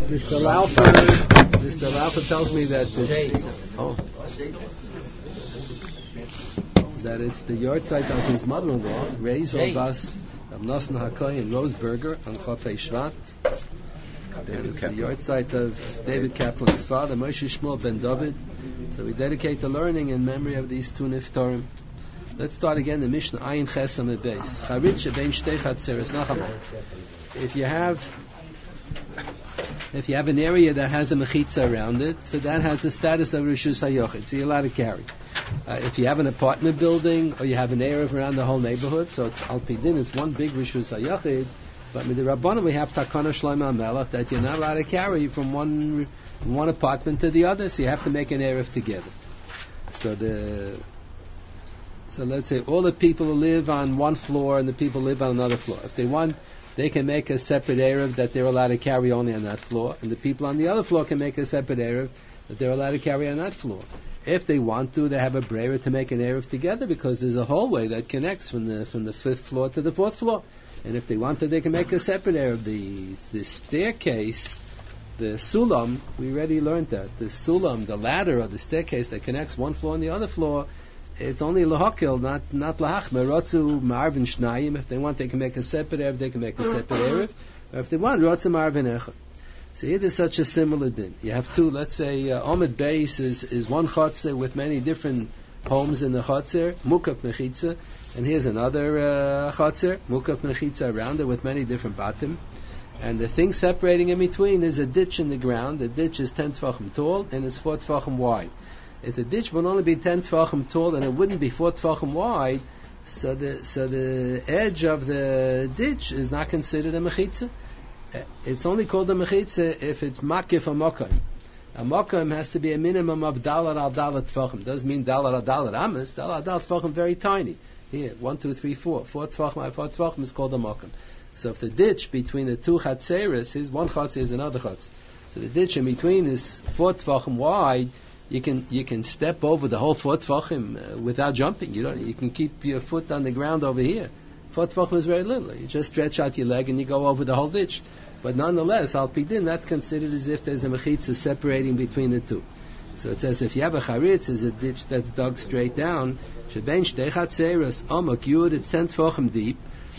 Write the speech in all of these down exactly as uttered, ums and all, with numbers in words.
Mister Laufer, Mister Laufer tells me that it's, oh, that it's the yahrzeit of his mother-in-law, Reisel Bas of Nosson HaKoy in Roseburger on Chafei Shvat. And it's the yahrzeit of David Kaplan's father, Moshe Shmuel ben David. So we dedicate the learning in memory of these two niftarim. Let's start again the Mishnah Ayin Ches on the base. Charitz shebein shtei chatzeres nachamol. If you have If you have an area that has a mechitza around it, so that has the status of Rishus HaYochid, so you're allowed to carry. Uh, if you have an apartment building, or you have an area around the whole neighborhood, so it's Al Pidin, it's one big Rishus HaYochid, but with the Rabbanan we have Takana Shlomo HaMelech, that you're not allowed to carry from one one apartment to the other, so you have to make an Erev together. So the so let's say all the people who live on one floor and the people live on another floor. If they want, they can make a separate Erev that they're allowed to carry only on that floor, and the people on the other floor can make a separate Erev that they're allowed to carry on that floor. If they want to, they have a breira to make an Erev together, because there's a hallway that connects from the from the fifth floor to the fourth floor. And if they want to, they can make a separate Erev. The the staircase, the sulam, we already learned that. The sulam, the ladder or the staircase that connects one floor and the other floor, it's only lahakil, not not lahachmer. Rotzu marvin shnayim. If they want, they can make a separate Erev, they can make a separate Erev. Or if they want, rotzu marvin echad. So here there's such a similar din. You have two, let's say, uh, Omid Beis is, is one chotzer with many different homes in the chotzer, Mukaf Mechitza, and here's another uh, chotzer, Mukaf Mechitza around it with many different batim. And the thing separating in between is a ditch in the ground. The ditch is ten tefachim tall and it's four tefachim wide. If the ditch would only be ten tefachim tall and it wouldn't be four tefachim wide, so the so the edge of the ditch is not considered a mechitza. It's only called a mechitza if it's makif a mokim. A mokim has to be a minimum of dalar al dalar tefachim. Doesn't mean dalar al dalar amas. Dalar al dalar tefachim very tiny. Here, one, two, three, four. Four tefachim, four tefachim is called a mokim. So if the ditch between the two chatzeres is one chatzer is another chatzer. So the ditch in between is four tefachim wide. You can you can step over the whole four tefachim uh, without jumping. You don't. You can keep your foot on the ground over here. Four tefachim is very little. You just stretch out your leg and you go over the whole ditch. But nonetheless, al pidin, that's considered as if there's a mechitza separating between the two. So it says if you have a charitz, is a ditch that's dug straight down. Shebein shtei chatzeros amak yud, it's ten tefachim deep.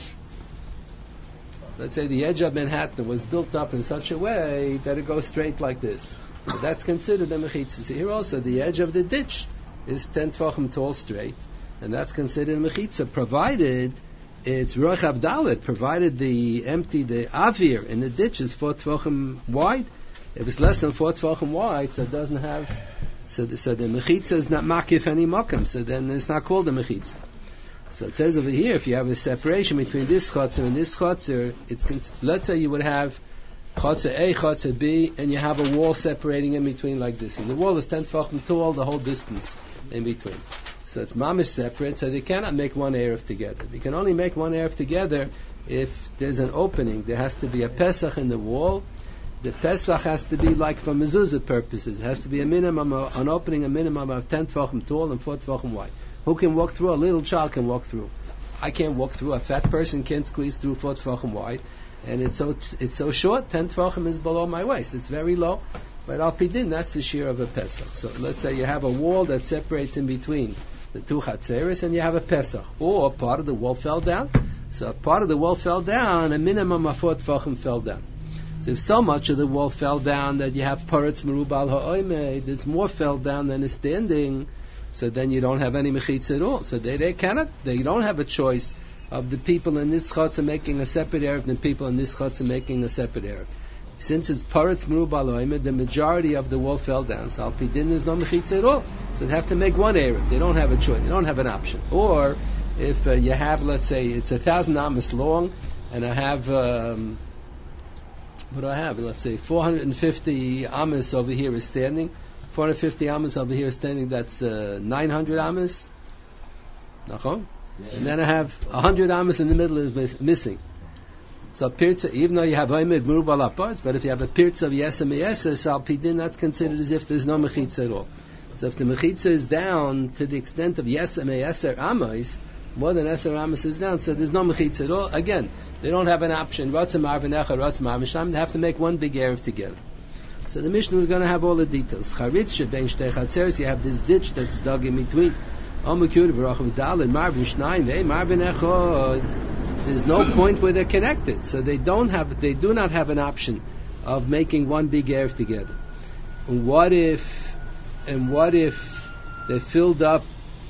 Let's say the edge of Manhattan was built up in such a way that it goes straight like this. So that's considered a mechitza. So here also, the edge of the ditch is ten tefachim tall straight, and that's considered a mechitza, provided it's rochav dalet, provided the empty, the avir in the ditch is four tefachim wide. If it's less than four tefachim wide, so it doesn't have, so the, so the mechitza is not makif any makam, so then it's not called a mechitza. So it says over here, if you have a separation between this chotzer and this chotzer, it's, let's say you would have chotzer A, chotzer B, and you have a wall separating in between like this. And the wall is ten tefachim tall, the whole distance in between. So it's mamish separate, so they cannot make one Erev together. They can only make one Erev together if there's an opening. There has to be a Pesach in the wall. The Pesach has to be like for mezuzah purposes. It has to be a minimum, of, an opening, a minimum of ten tefachim tall and four tefachim wide. Who can walk through? A little child can walk through. I can't walk through. A fat person can't squeeze through four tefachim wide. And it's so it's so short, ten tefachim is below my waist. It's very low. But al pidin, that's the shear of a Pesach. So let's say you have a wall that separates in between the two chatzeres, and you have a Pesach, or part of the wall fell down. So if part of the wall fell down, a minimum of four tefachim fell down. So if so much of the wall fell down that you have paretz merubal ha'oimed, it's more fell down than is standing, so then you don't have any mechitza at all. So they, they cannot, they don't have a choice of the people in this chutz making a separate erev and the people in this chutz making a separate erev. Since it's paretz merubal ha'oimed, the majority of the wall fell down. So al pidin, there's no mechitza at all. So they have to make one erev. They don't have a choice. They don't have an option. Or if uh, you have, let's say, it's a thousand amas long, and I have, um, what do I have? Let's say four hundred fifty amas over here is standing. four hundred fifty amas over here is standing. That's uh, nine hundred amas. Nachon? Yeah. And then I have one hundred amas in the middle is miss- missing. So pirza, even though you have oimid merubal parts, but if you have a pirza of yesem yesem al pidin, that's considered as if there's no mechitza at all. So if the mechitza is down to the extent of yesem yeser amos, more than eser amos is down, so there's no mechitza at all. Again, they don't have an option. Ratzim arvin echad, ratzim arvin sham. They have to make one big erev together. So the Mishnah is going to have all the details. Charitz shebein shtei chatzeres, you have this ditch that's dug in between. There's no point where they're connected, so they don't have, they do not have an option of making one big erev together. And what if, and what if they filled up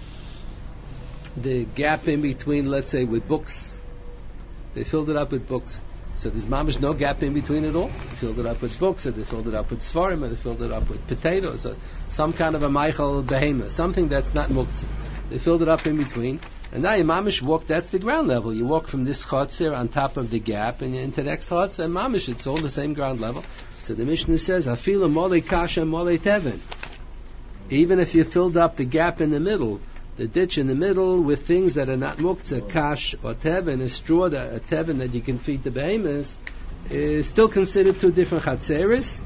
the gap in between, let's say, with books? They filled it up with books. So there's mamish no gap in between at all. They filled it up with books, or they filled it up with svarim, or they filled it up with potatoes, or some kind of a meichel behemoth, something that's not muktzah. They filled it up in between, and now you mamish walk. That's the ground level. You walk from this chotzer on top of the gap, and into the next chotzer, and mamish, it's all the same ground level. So the Mishnah says, "Afilu mole kasha mole tevin." Even if you filled up the gap in the middle, the ditch in the middle with things that are not muktzah, kash or tevin, a straw, that, a tevin that you can feed the behemoths, is still considered two different chatzeres,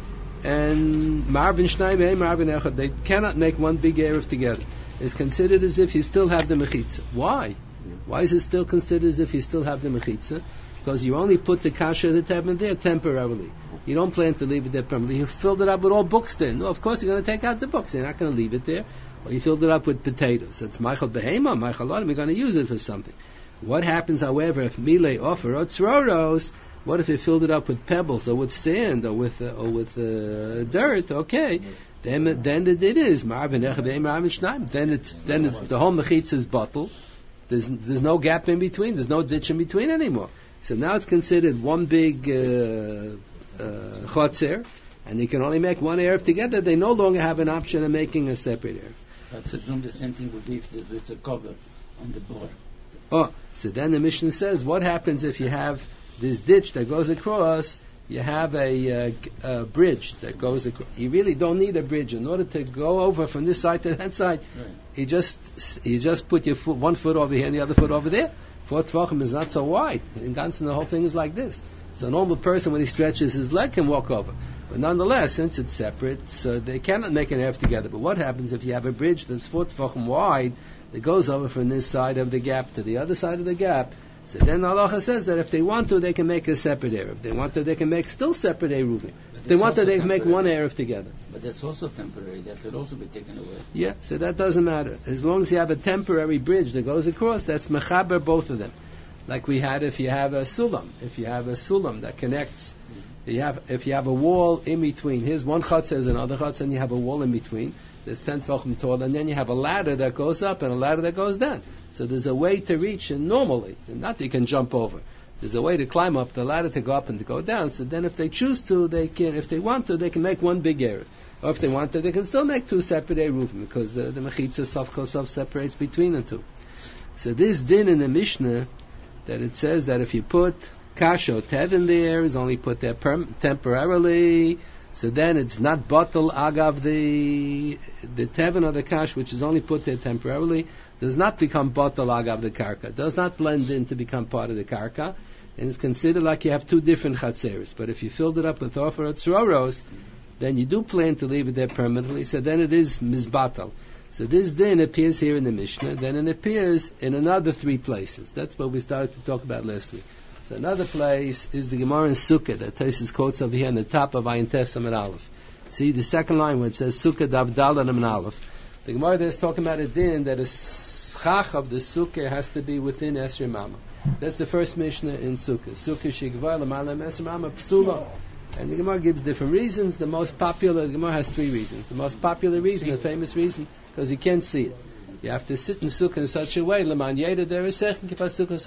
and marvin shnayim, marvin echad. They cannot make one big erev together. It's considered as if you still have the mechitza. Why? Why is it still considered as if you still have the mechitza? Because you only put the kasha the tevin there temporarily. You don't plan to leave it there permanently. You filled it up with all books there. No, of course you're going to take out the books. You're not going to leave it there. Or you filled it up with potatoes. It's Michael Behema, Michael Adam. You're going to use it for something. What happens, however, if Mile offer or tzroros? What if you filled it up with pebbles or with sand or with uh, or with uh, dirt? Okay, then then it is Marvin Echad Marvin Shnaim. Then it's then it's, the whole mechitza is bottled. There's there's no gap in between. There's no ditch in between anymore. So now it's considered one big uh, uh, chotzer, and they can only make one erev together. They no longer have an option of making a separate erev. I presume the same thing would be if there's a cover on the board. Oh, so then the Mishnah says, what happens if you have this ditch that goes across? You have a, uh, a bridge that goes across. You really don't need a bridge in order to go over from this side to that side. Right. You just you just put your foot, one foot over here and the other foot over there. Four tvachim is not so wide. In Gansen, the whole thing is like this. So a normal person, when he stretches his leg, can walk over. But nonetheless, since it's separate, so they cannot make an erev together. But what happens if you have a bridge that's four tvachim wide that goes over from this side of the gap to the other side of the gap? So then Allah says that if they want to, they can make a separate erev. If they want to, they can make still separate eruvim. If they want to, they can make one erev together. But that's also temporary. That could also be taken away. Yeah, so that doesn't matter. As long as you have a temporary bridge that goes across, that's mechaber both of them. Like we had if you have a sulam. If you have a sulam that connects, you have if you have a wall in between. Here's one chutz, there's another chutz, and you have a wall in between. There's ten tvachim tall, and then you have a ladder that goes up and a ladder that goes down. So there's a way to reach, and normally, and not that you can jump over. There's a way to climb up the ladder to go up and to go down. So then, if they choose to, they can. If they want to, they can make one big erev. Or if they want to, they can still make two separate eruvim because the, the mechitza sof kosov separates between the two. So this din in the Mishnah that it says that if you put kasha tevin there, is only put there perm- temporarily. So then it's not bottle agav the the tevin or the kash, which is only put there temporarily, does not become bottle agav the karka, does not blend in to become part of the karka, and it's considered like you have two different chatzeres. But if you filled it up with offer or tzroros, then you do plan to leave it there permanently, so then it is mizbatal. So this din appears here in the Mishnah, then it appears in another three places. That's what we started to talk about last week. So another place is the Gemara in Sukkah that Taisus quotes over here on the top of Ayin Tes Amud Aleph. See the second line where it says Sukkah Davdal and Amud Aleph. The Gemara there is talking about a din that a schach of the Sukkah has to be within Esrei Mama. That's the first Mishnah in Sukkah. Sukkah Shigvar L'Malam Esrei Mama Psula. And the Gemara gives different reasons. The most popular, the Gemara has three reasons. The most popular reason, the famous reason, because you can't see it. You have to sit in sukkah in such a way. When you sit in the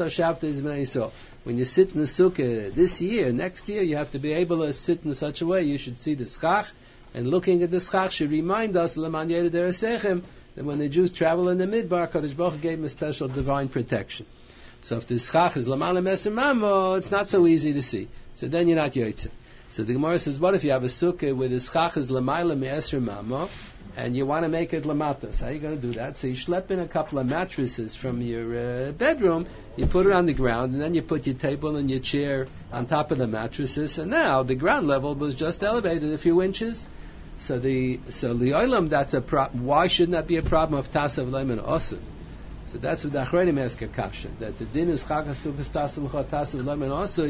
sukkah this year, next year, you have to be able to sit in such a way. You should see the schach, and looking at the schach should remind us that when the Jews travel in the Midbar, Kadosh Baruch Hu gave them a special divine protection. So if the schach is l'malam eser mamo, it's not so easy to see. So then you're not yotzei. So the Gemara says, what if you have a sukkah where the schach is l'mayla me'eser mamo, and you want to make it lamatas? How are you going to do that? So you schlep in a couple of mattresses from your uh, bedroom, you put it on the ground, and then you put your table and your chair on top of the mattresses, and now the ground level was just elevated a few inches. So the so the olam, that's a pro- why shouldn't that be a problem of tasav leiman osu? So that's what the Achronim ask a kasha, that the din is chag hasukas tasav l'chot tasav leiman osu.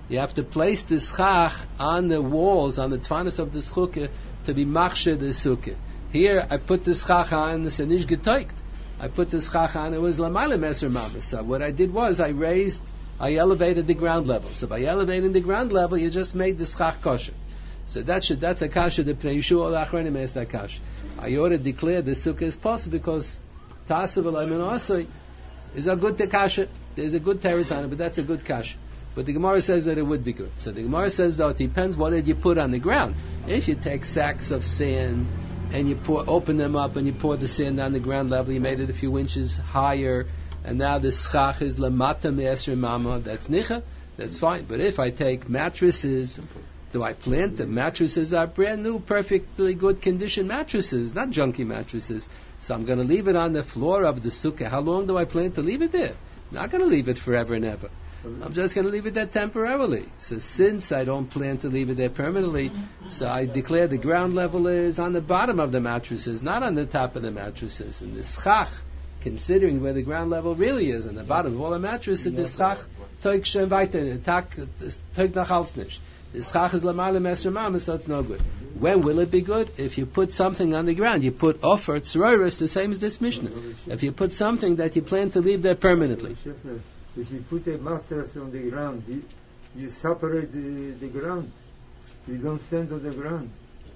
You have to place the schach on the walls, on the tvanas of the sukkah, to be machshir the sukkah. Here, I put the schach on, the senish getoikt. I put the schach on, it was lamayla meser mama. So what I did was, I raised, I elevated the ground level. So by elevating the ground level, you just made the schach kosher. So that should, that's a kasha, the Pnei Yeshua al-Achronim is that kasha. I ought to declare the sukkah is possible because Tasav al-Ayman Asoi is a good kasha. There's a good teretz on it, but that's a good kasha. But the Gemara says that it would be good. So the Gemara says, though, it depends what did you put on the ground. If you take sacks of sand and you pour, open them up and you pour the sand on the ground level, you made it a few inches higher, and now the schach is lamata me'esri mama, that's nicha, that's fine. But if I take mattresses, do I plant them? Mattresses are brand new, perfectly good condition mattresses, not junky mattresses. So I'm going to leave it on the floor of the sukkah. How long do I plan to leave it there? Not going to leave it forever and ever. I'm just going to leave it there temporarily. So since I don't plan to leave it there permanently, so I declare the ground level is on the bottom of the mattresses, not on the top of the mattresses. And the schach, considering where the ground level really is, on the bottom of all the mattresses, the schach toik shem weiter, toik nach als nicht. The schach is lamale messer mama, so it's no good. When will it be good? If you put something on the ground, you put offer, tzroiris, the same as this Mishnah. If you put something that you plan to leave there permanently. If you put a mattress on the ground, you, you separate the, the ground. You don't stand on the ground.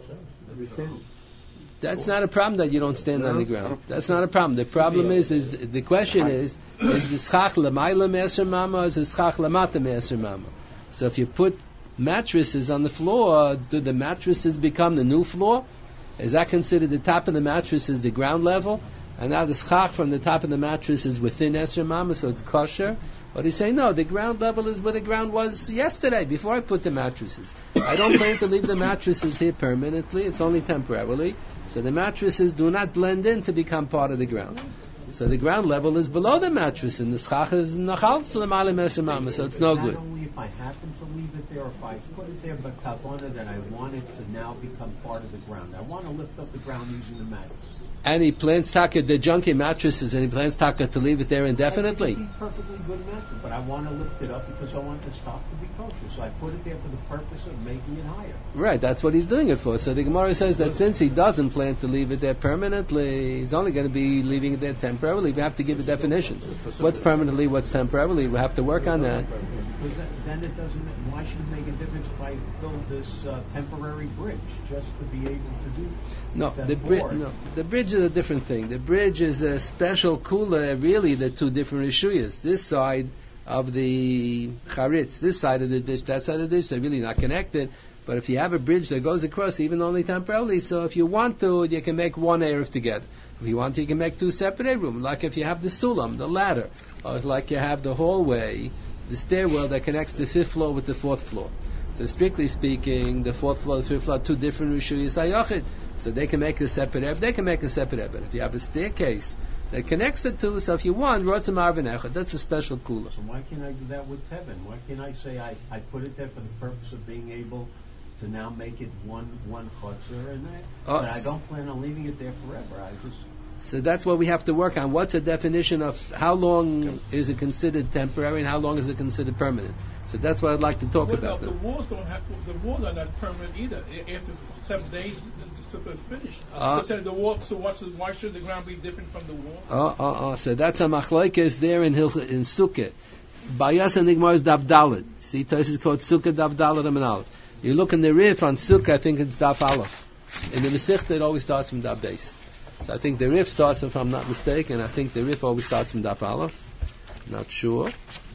You stand. That's not a problem that you don't stand no. on the ground. That's not a problem. The problem is, is the, the question is, is the schach l'mayla me'esher mama or is the schach l'mata me'esher mama? So if you put mattresses on the floor, do the mattresses become the new floor? Is that considered the top of the mattress is the ground level? And now the schach from the top of the mattress is within Esher Mama, so it's kosher. But he's saying, no, the ground level is where the ground was yesterday, before I put the mattresses. I don't plan to leave the mattresses here permanently, it's only temporarily. So the mattresses do not blend in to become part of the ground. So the ground level is below the mattress, and the schach is nachal l'malim Esher Mama, so it's no good. Not only if I happen to leave it there, if I put it there, but kavana that I want it to now become part of the ground. I want to lift up the ground using the mattress. And he plans taka the junky mattresses, and he plans taka to leave it there indefinitely. It's a perfectly good mattress, but I want to lift it up because I want the stock to be kosher. So I put it there for the purpose of making it higher. Right, that's what he's doing it for. So the Gemara says that since he doesn't plan to leave it there permanently, he's only going to be leaving it there temporarily. We have to give a definition. What's permanently, what's temporarily? We have to work on that. Because that, then it doesn't. Why should it make a difference if I build this uh, temporary bridge just to be able to do? No, the bridge. No, the bridge is a different thing. The bridge is a special kula. Really, the two different rishuyas. This side of the charitz, this side of the dish, that side of the dish, they're really not connected. But if you have a bridge that goes across, even only temporarily, so if you want to, you can make one eruv together. If you want to, you can make two separate rooms. Like if you have the sulam, the ladder, or like you have the hallway, the stairwell that connects the fifth floor with the fourth floor. So strictly speaking, the fourth floor, the fifth floor, two different rishuyas hayachid. So they can make a separate eruv, they can make a separate eruv. But if you have a staircase that connects the two, so if you want, rotzim arvin echad, that's a special kula. So why can't I do that with Tevin? Why can't I say I, I put it there for the purpose of being able to now make it one one chutzner, and I, oh, but I don't plan on leaving it there forever. I just So that's what we have to work on. What's the definition of how long is it considered temporary and how long is it considered permanent? So that's what I'd like to talk what about. about the walls don't have the walls are not permanent either. After seven days, the sukkah is finished. Uh, so the wall. So what's the, why should the ground be different from the wall? Oh, oh, oh. So that's a machlokes there in Hilch, in Sukkah. Bayas and Nigmar is Daf Daled. See, this is called Sukkah Daf Daled and Aleph. You look in the Rif on Sukkah, I think it's Daf Aleph. In the Masechta, it always starts from Daf Beis. So I think the Rif starts, if I'm not mistaken, I think the Rif always starts from Daf Aleph. Not sure.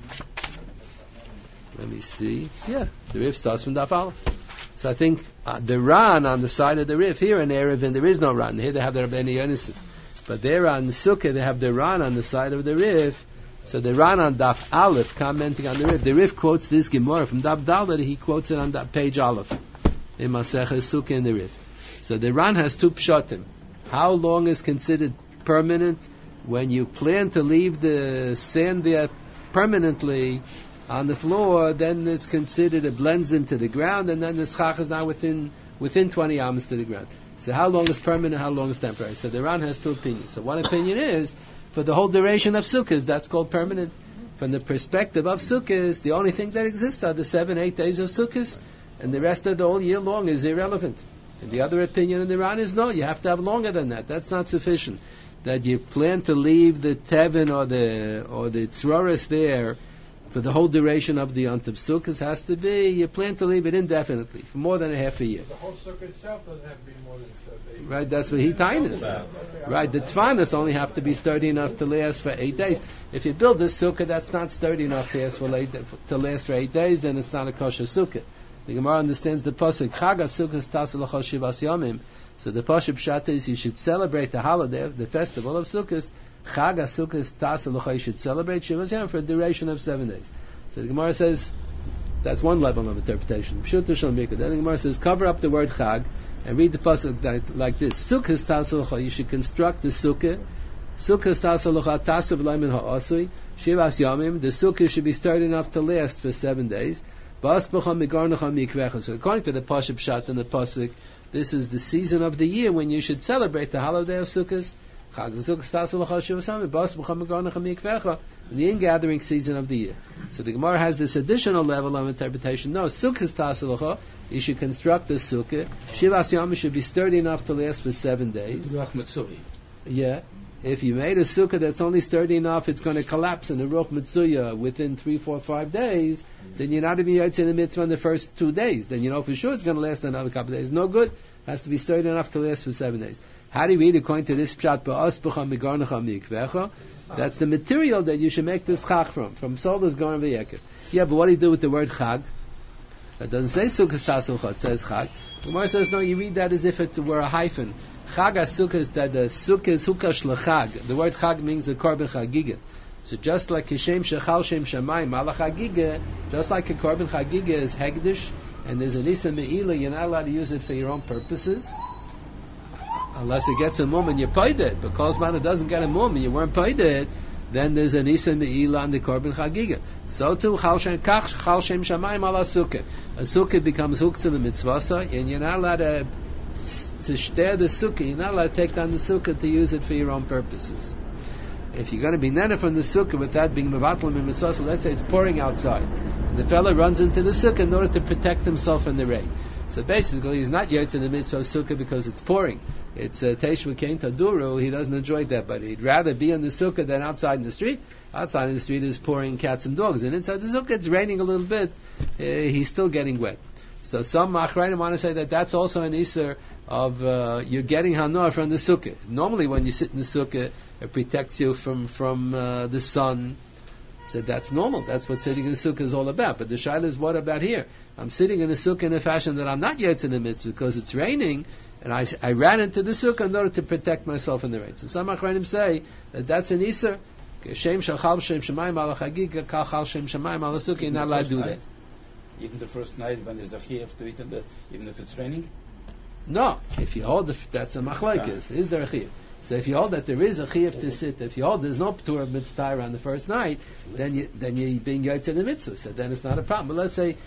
Let me see. Yeah, the Rif starts from Daf Aleph. So I think uh, the Ran on the side of the Rif, here in Erevin, there is no Ran. Here they have the Rabbeinu Yonasan. But there on the Sukkah, they have the Ran on the side of the Rif. So the Ran on Daf Aleph, commenting on the Rif, the Rif quotes this Gemara from Daf Daled, he quotes it on that page Aleph, in Masechah Sukkah in the Rif. So the Ran has two pshatim. How long is considered permanent? When you plan to leave the sand there permanently on the floor, then it's considered, it blends into the ground, and then the schach is now within within twenty amas to the ground. So how long is permanent, how long is temporary? So the Ran has two opinions. So one opinion is, for the whole duration of Sukkot, that's called permanent. from the perspective of Sukkot, the only thing that exists are the seven, eight days of Sukkot, and the rest of the whole year long is irrelevant. And the other opinion in the Ran is no, you have to have longer than that. That's not sufficient. That you plan to leave the Tevin or the or the Tzroris there for the whole duration of the Yontif Sukkot has to be, you plan to leave it indefinitely, for more than a half a year. The whole Sukkot itself doesn't have to be more than seven days. Right, that's what he tainas. Right, the Tfanas only have to be sturdy enough to last for eight days. If you build a Sukkah that's not sturdy enough to last for, eight, to last for eight days, then it's not a kosher Sukkah. The Gemara understands the pasuk Chag HaSukkos Tasa L'chol Shivas Yomim. So the pasuk pshat is you should celebrate the holiday, the festival of Sukkot. Chag HaSukkos Tasa L'chol, you should celebrate Shivas Yomim for a duration of seven days. So the Gemara says that's one level of interpretation. Pshuto Shel Mikra. Then the Gemara says cover up the word Chag and read the pasuk like this: Sukkos Tasa L'chol. You should construct the Sukkah. Sukkos Tasa L'chol Tasa V'Leimin Ha'asui Shivas Yomim. The Sukkah should be sturdy enough to last for seven days. So according to the Pashup Pshat and the Pasuk, this is the season of the year when you should celebrate the holiday of Sukkot, the ingathering season of the year. So the Gemara has this additional level of interpretation. No, Sukkot, you should construct a Sukkah. Shivas Yom should be sturdy enough to last for seven days. Yeah. If you made a Sukkah that's only sturdy enough, it's going to collapse in the Ruch Mitzuya within three, four, five days, then you're not even yotze in the mitzvah in the first two days. Then you know for sure it's going to last another couple of days. No good. Has to be sturdy enough to last for seven days. How do you read according to this pshat? That's the material that you should make this chag from, from Soldas Gaon V'Yeker. Yeah, but what do you do with the word chag? That doesn't say Sukkah Tasukha, it says chag. The Gemara says, no, you read that as if it were a hyphen. Chag HaSukkah is that the Sukkah is Hukash L'chag. The word chag means a korban chagiga. So just like Kishem Shechal Shem Shamayim Malach Chagiga, just like a korban chagiga is hegdish, and there's an Isa Me'ila, you're not allowed to use it for your own purposes. Unless it gets a mum and you paid it. Because man, it doesn't get a mum and you weren't paid it, then there's an Isa Me'ila on the korban chagiga. So too, Chal Shem Shamayim Ala Sukkah. A Sukkah becomes Huktzah the Mitzvasa, and you're not allowed to to share the Sukkah, you're not allowed to take down the Sukkah to use it for your own purposes. If you're going to be nene from the Sukkah without being mevatlam and mitzvah, so let's say it's pouring outside, and the fellow runs into the Sukkah in order to protect himself from the rain. So basically, he's not yotze in the mitzvah Sukkah because it's pouring. It's uh, Teshuvah Kein Taduru, he doesn't enjoy that, but he'd rather be in the Sukkah than outside in the street. Outside in the street is pouring cats and dogs, and inside the Sukkah it's raining a little bit, uh, he's still getting wet. So some Machrayim want to say that that's also an Isser of uh, you're getting Hanor from the Sukkah. Normally when you sit in the Sukkah, it protects you from, from uh, the sun. So that's normal. That's what sitting in the Sukkah is all about. But the Shaila is, what about here? I'm sitting in the Sukkah in a fashion that I'm not yet in the mitzvah because it's raining, and I, I ran into the Sukkah in order to protect myself in the rain. So some Machrayim say that that's an Isser. Shem Shachal Shem Shamayim Ala Chagika Kachal Shem Shamayim Ala Sukkah. You're not allowed to do that. Even the first night when there's a chiyuv to eat, in the, even if it's raining? No. If you hold, the, that's a machlokes. Is there a chiyuv? So if you hold that there is a chiyuv to sit, if you hold there's no p'tur of mitzvah on the first night, then you then you're being yotze in the mitzvah. So then it's not a problem. But let's say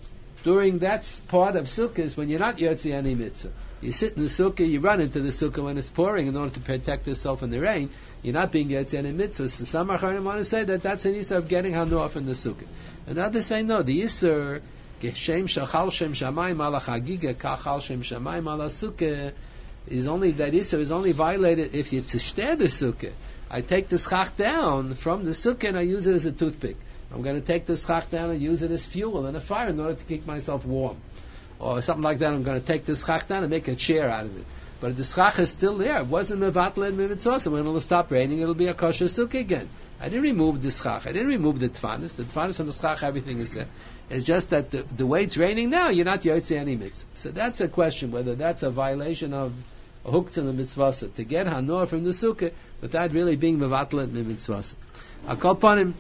during that part of sukkahs when you're not yotze any mitzvah, you sit in the sukkah, you run into the sukkah when it's pouring in order to protect yourself in the rain. You're not being yotze any mitzvah. So some acharim want to say that that's an issur of getting hanor from the sukkah. And others say no. The issur geshem shachal shem shamayim ala chagiga kachal shem shamayim ala sukkah is only that issur is only violated if you tzishter the sukkah. I take the schach down from the sukkah and I use it as a toothpick. I'm going to take the schach down and use it as fuel and a fire in order to keep myself warm. Or something like that, I'm going to take the schach down and make a chair out of it. But if the schach is still there, it wasn't mevatla and mitzvah, so when it'll stop raining, it'll be a kosher sukkah again. I didn't remove the schach. I didn't remove the tfanis. The tfanis and the schach, everything is there. It's just that the, the way it's raining now, you're not yotze any mitzvah. So that's a question, whether that's a violation of a huktzah and mitzvah, to get hanor from the sukkah without really being mevatla and mitzvah. I'll call upon him.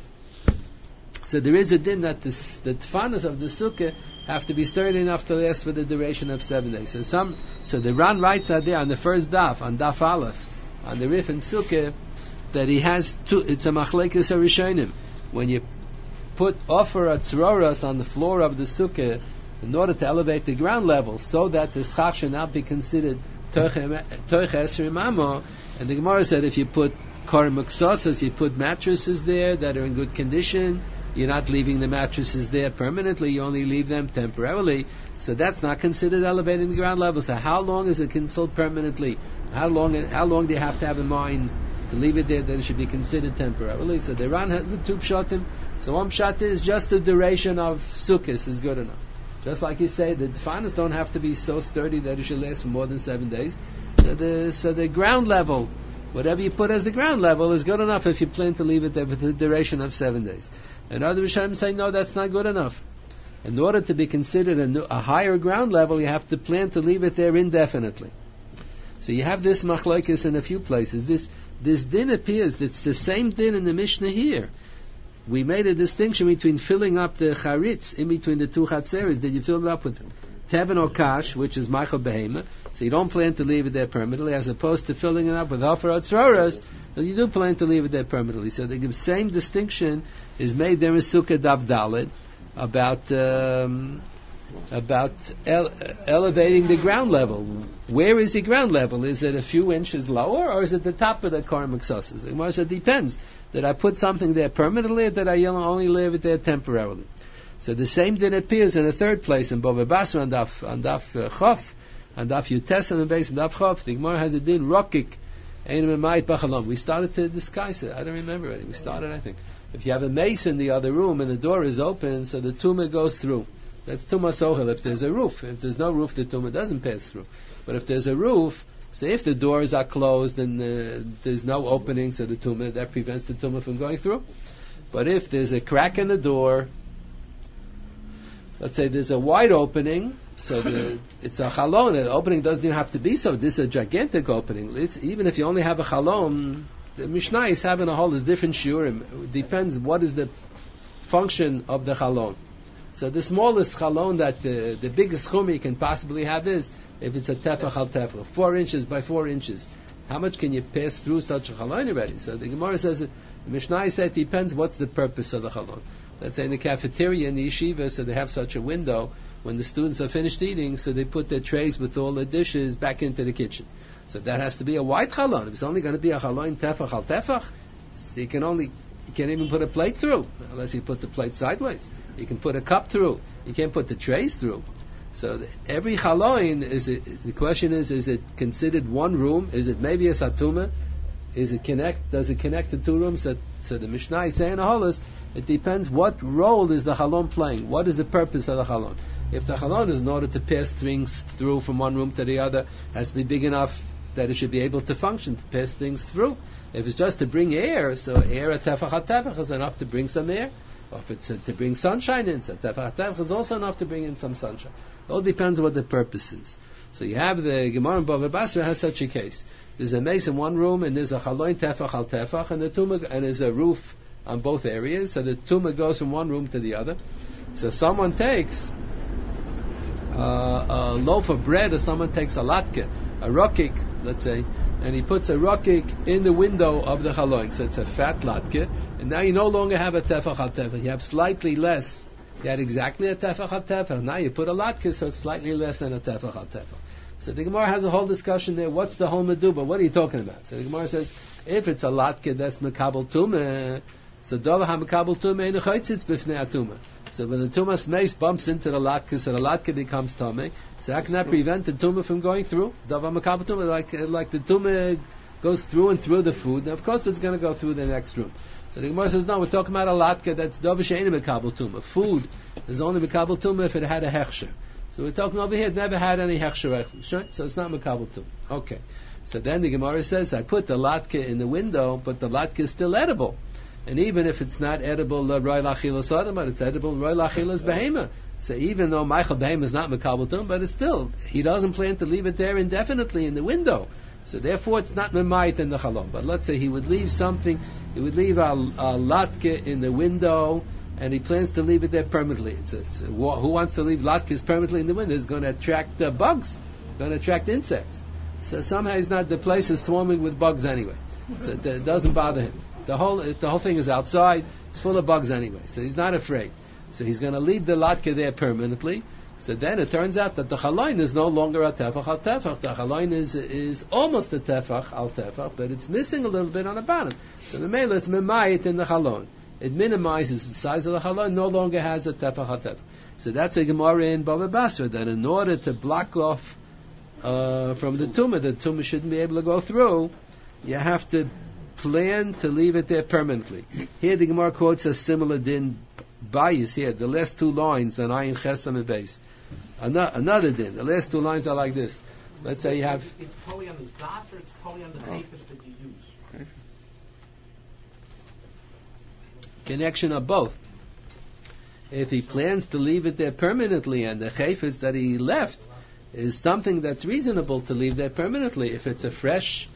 So there is a din that the, the tfanas of the sukkah have to be sturdy enough to last for the duration of seven days. So some, so the Ran writes out there on the first daf, on daf aleph, on the Rif and sukkah, that he has two, it's a machlekes harishonim. When you put offer a tzroras on the floor of the sukkah in order to elevate the ground level, so that the schach should not be considered toich esrim amo, and the Gemara said if you put Karamuksasas, you put mattresses there that are in good condition. You're not leaving the mattresses there permanently. You only leave them temporarily. So that's not considered elevating the ground level. So how long is it considered permanently? How long? How long do you have to have in mind to leave it there that it should be considered temporarily? So the Ran has the two pshatim. So one pshat is just the duration of Sukkot is good enough. Just like you say, the fanas don't have to be so sturdy that it should last for more than seven days. So the so the ground level, whatever you put as the ground level, is good enough if you plan to leave it there for the duration of seven days. And other Rishonim say, no, that's not good enough. In order to be considered a, new, a higher ground level, you have to plan to leave it there indefinitely. So you have this machlokes in a few places. This this din appears, it's the same din in the Mishnah here. We made a distinction between filling up the charitz in between the two chatzeres. Did you fill it up with tevin or kash, which is Michael Behema, so you don't plan to leave it there permanently, as opposed to filling it up with Hofer or Tzroros, so you do plan to leave it there permanently. So the same distinction is made there in Sukkah Daf Daled about um, about ele- elevating the ground level. Where is the ground level? Is it a few inches lower, or is it the top of the Koram Miksosas? The Gemara said, it depends. Did I put something there permanently, or did I only leave it there temporarily? So the same din appears in a third place in Bava Basra and Daf and Daf uh, Chof and Daf Yutesam and base and Daf Chof. The Gemara has a din Rokik Einim Emayit Bachalom. We started to discuss it. I don't remember it. We started, I think. If you have a mace in the other room and the door is open, so the tumah goes through. That's tumah sohel. If there's a roof, if there's no roof, the tumah doesn't pass through. But if there's a roof, so if the doors are closed and uh, there's no opening, so the tumah, that prevents the tumah from going through. But if there's a crack in the door, let's say there's a wide opening, so the, it's a chalon. The opening doesn't even have to be so. This is a gigantic opening. It's, even if you only have a chalon, the Mishnah is having a whole is different shiurim. It depends what is the function of the chalon. So the smallest chalon that the, the biggest chum you can possibly have is if it's a tefach al tefach, four inches by four inches. How much can you pass through such a chalon already? So the Gemara says, the Mishnah said it depends what's the purpose of the chalon. Let's say in the cafeteria in the yeshiva, so they have such a window. When the students are finished eating, so they put their trays with all the dishes back into the kitchen. So that has to be a wide chalon. If it's only going to be a chalon tefach al tefach, so you can only you can't even put a plate through unless you put the plate sideways. You can put a cup through. You can't put the trays through. So the, every chalon is it, the question is: is it considered one room? Is it maybe a satuma? Is it connect? Does it connect the two rooms? So, so the Mishnah is saying a holis. It depends what role is the chalon playing. What is the purpose of the chalon? If the chalon is in order to pass things through from one room to the other, has to be big enough that it should be able to function, to pass things through. If it's just to bring air, so air at tefach at tefach is enough to bring some air. Or if it's uh, to bring sunshine in, so tefach at tefach is also enough to bring in some sunshine. It all depends what the purpose is. So you have the Gemara in Bava Basra has such a case. There's a mace in one room, and there's a chalon tefach al tefach, and the tumah, and there's a roof on both areas, so the tumah goes from one room to the other. So someone takes uh, a loaf of bread, or someone takes a latke, a rokik, let's say, and he puts a rokik in the window of the chalon. So it's a fat latke, and now you no longer have a tefach al tefach. You have slightly less. You had exactly a tefach al tefach. Now you put a latke, so it's slightly less than a tefach al tefach. So the Gemara has a whole discussion there. What's the whole meduba? What are you talking about? So the Gemara says, if it's a latke that's mekabel tumah, so dova ha-mekabel tumah inu chaytzitz b'fnei atumah. So when the tumah mace bumps into the latke, so the latke becomes tumah. So how can that prevent the tumah from going through? Dova ha-mekabel tumah, like like the tumah goes through and through the food. Now of course it's going to go through the next room. So the Gemara says, no, we're talking about a latke that's dova she'enu mekabel tumah. Food is only mekabel tumah if it had a hechsher. So we're talking over here, it never had any hechsher, so it's not mekabel tumah. Okay. So then the Gemara says, I put the latke in the window, but the latke is still edible. And even if it's not edible, roy lachilas adam, but it's edible, roy lachilas behema. So even though Michael behema is not mekabel tumah, but it's still, he doesn't plan to leave it there indefinitely in the window. So therefore it's not memayit in the chalon. But let's say he would leave something, he would leave a, a latke in the window, and he plans to leave it there permanently. It's a, it's a, who wants to leave latkes permanently in the window? It's going to attract uh, bugs, going to attract insects. So somehow he's not, the place is swarming with bugs anyway. So it, it doesn't bother him. The whole the whole thing is outside. It's full of bugs anyway. So he's not afraid. So he's going to leave the latke there permanently. So then it turns out that the chalain is no longer a tefach al tefach. The chalain is is almost a tefach al tefach, but it's missing a little bit on the bottom. So the mele it's memayit in the chalon. It minimizes the size of the chalon, no longer has a tefach al tefach. So that's a Gemara in Bava Basra, that in order to block off uh, from the tumah, the tumah shouldn't be able to go through, you have to plan to leave it there permanently. Here the Gemara quotes a similar din bayis here, the last two lines on Ayin Chesam and Beis. Another, another din, the last two lines are like this. Let's say you have... It's totally on the das or it's totally on the chayfetz that you use? Connection of both. If he plans to leave it there permanently and the chayfetz that he left is something that's reasonable to leave there permanently, if it's a fresh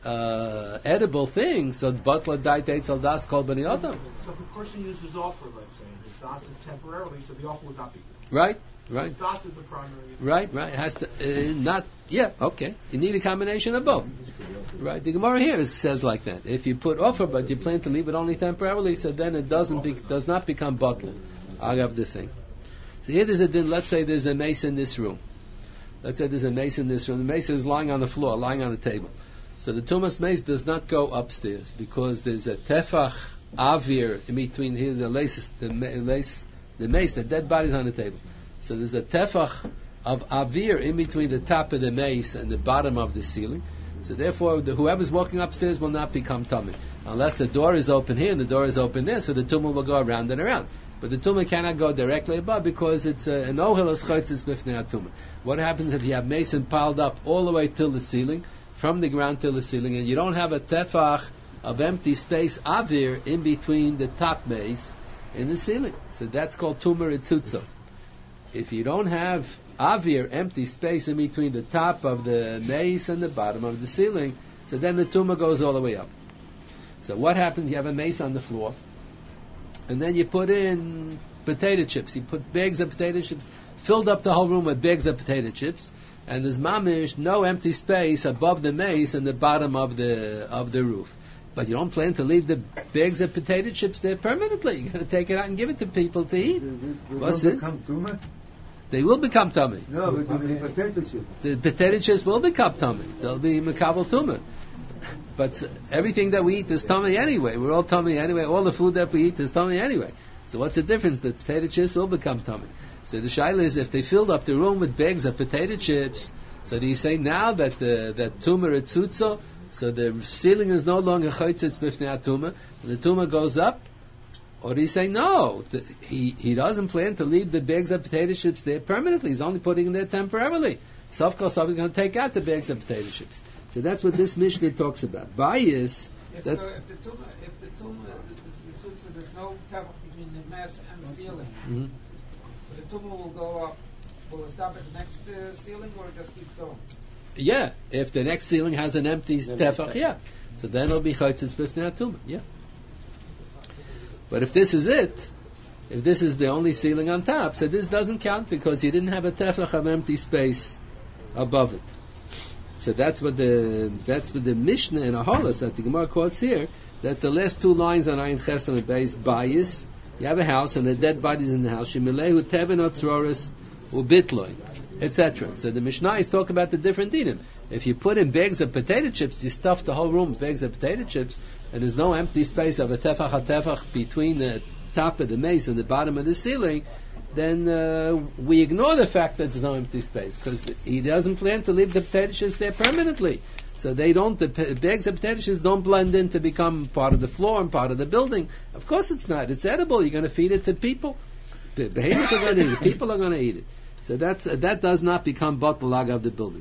uh, edible thing, so batla daitates al das kol b'nei adam. So if a person uses offer, let's say, his das is temporarily, so the offer would not be good. Right, so right. Das is the primary. Right, right. It has to uh, not. Yeah, okay. You need a combination of both. Right. The Gemara here says like that. If you put offer, but you plan to leave it only temporarily, so then it doesn't be, does not become batla. I have the thing. So here there's a din. Let's say there's a mace in this room. Let's say there's a mace in this room. The mace is lying on the floor, lying on the table. So the tumas mace does not go upstairs because there's a tefach avir in between here, the lace, the lace, the mace, the dead body's on the table. So there's a tefach of avir in between the top of the mace and the bottom of the ceiling. So therefore, the, whoever's walking upstairs will not become tummy unless the door is open here and the door is open there. So the tumah will go around and around. But the tumah cannot go directly above because it's a, an ohel as chaytzis b'fnei tumah. What happens if you have mason piled up all the way till the ceiling, from the ground till the ceiling, and you don't have a tefach of empty space avir in between the top mace and the ceiling? So that's called tumah etzutzo. If you don't have avir, empty space in between the top of the mace and the bottom of the ceiling, so then the tumah goes all the way up. So what happens? You have a mace on the floor, and then you put in potato chips. You put bags of potato chips, filled up the whole room with bags of potato chips, and there's mamish, no empty space above the mace and the bottom of the of the roof. But you don't plan to leave the bags of potato chips there permanently. You're going to take it out and give it to people to eat. They, they What's don't this? become tumah? They will become tummy. No, but the potato chips. The potato chips will become tummy. They'll be makabel tumah. But everything that we eat is tummy anyway. We're all tummy anyway. All the food that we eat is tummy anyway. So what's the difference? The potato chips will become tummy. So the shaila is, if they filled up the room with bags of potato chips, so do you say now that the that tumah etzutzo, so the ceiling is no longer chaytzitz b'fnei tumah, and the tumah goes up? Or do you say no? The, he he doesn't plan to leave the bags of potato chips there permanently. He's only putting them there temporarily. Sof kol sof is going to take out the bags of potato chips. So that's what this Mishnah talks about. Bias. If, That's so if the tumah, if the tumah, the, the, the, there's no tefach between the mass and the ceiling, mm-hmm. the tumah will go up. Will it stop at the next uh, ceiling, or it just keeps going? Yeah, if the next ceiling has an empty tefach, yeah. So then it'll be chaytzitz b'fnei tumah, yeah. But if this is it, if this is the only ceiling on top, so this doesn't count because you didn't have a tefach of empty space above it. So that's what the that's what the Mishnah in Aholos that the Gemara quotes here. That's the last two lines on Ayin Chesam and Beis. Bias. You have a house and the dead body's in the house. Shemilehu teven otzroris ubitloi, et cetera. So the Mishnah talk about the different dinim. If you put in bags of potato chips, you stuff the whole room with bags of potato chips, and there's no empty space of a tefach a tefach between the top of the mace and the bottom of the ceiling, then uh, we ignore the fact that there's no empty space because he doesn't plan to leave the potato chips there permanently. So they don't, the p- bags of potato chips don't blend in to become part of the floor and part of the building. Of course it's not. It's edible. You're going to feed it to people. The behemoths are going to eat it. People are going to eat it. So that's, uh, that does not become batlalag of the building.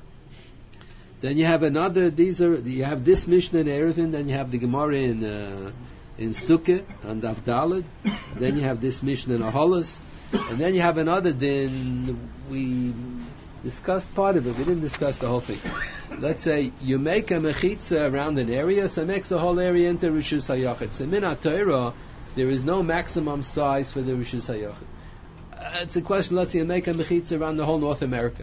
Then you have another, these are, you have this Mishnah in Eruvin, then you have the Gemara in, uh, in Sukkah, and Avdalad, then you have this Mishnah in Aholos, and then you have another din, we discussed part of it, we didn't discuss the whole thing. Let's say you make a mechitza around an area, so it makes the whole area into Rishus HaYachid. So min HaTorah, there is no maximum size for the Rishus HaYachid. Uh, it's a question, let's say you make a mechitza around the whole North America.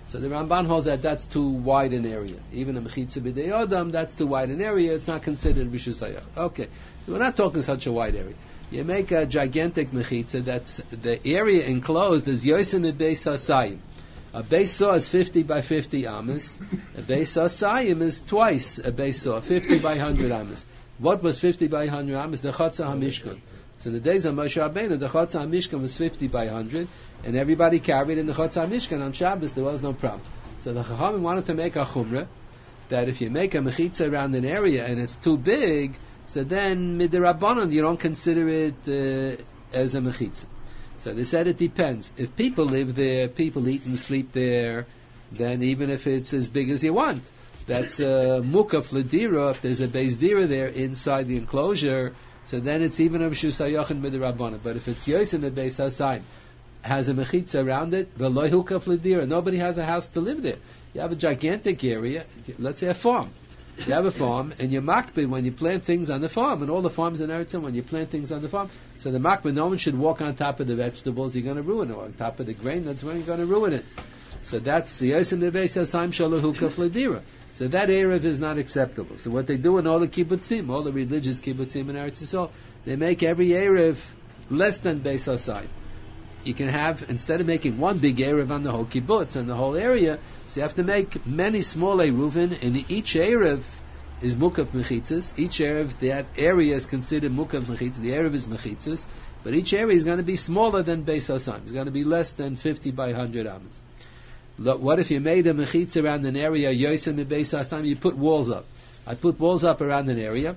So the Ramban holds that that's too wide an area. Even a mechitza b'dei Adam, that's too wide an area. It's not considered rishus hayach. Okay, we're not talking such a wide area. You make a gigantic mechitza. That's the area enclosed is yosim beis hasayim. A beis saw is fifty by fifty amas. A beis hasayim is twice a beis saw, fifty by one hundred amas. What was fifty by one hundred amas? The Chatzah HaMishkan. So in the days of Moshe Rabbeinu, the Chatzah HaMishkan was fifty by one hundred, and everybody carried in the Chatzah HaMishkan on Shabbos. There was no problem. So the Chachamim wanted to make a chumrah that if you make a mechitza around an area and it's too big, so then midirabbanan you don't consider it uh, as a mechitza. So they said it depends. If people live there, people eat and sleep there, then even if it's as big as you want, that's a mukaf ledira. If there's a beis dira there inside the enclosure, so then it's even a rishus hayachin midirabbanan. But if it's yosim the beis hasayim has a mechitza around it, v'lo hukaf ledira, nobody has a house to live there. You have a gigantic area, let's say a farm. You have a farm, and you're makbid when you plant things on the farm, and all the farms in Eretz, when you plant things on the farm. So the makbid, no one should walk on top of the vegetables, you're going to ruin it, or on top of the grain, that's when you're going to ruin it. So that's yosim the beis hasayim shelo hukaf ledira. So that Erev is not acceptable. So what they do in all the kibbutzim, all the religious kibbutzim in Eretz Yisrael, they make every Erev less than Beis Hasayim. You can have, instead of making one big Erev on the whole kibbutz and the whole area, so you have to make many small Eruvin, and each Erev is Mukaf Mechitzas. Each Erev, that area is considered Mukaf Mechitzas. The Erev is Mechitzas, but each area is going to be smaller than Beis Hasayim. It's going to be less than fifty by one hundred amos. What if you made a mechitza around an area, yosim beis hasayim, you put walls up. I put walls up around an area.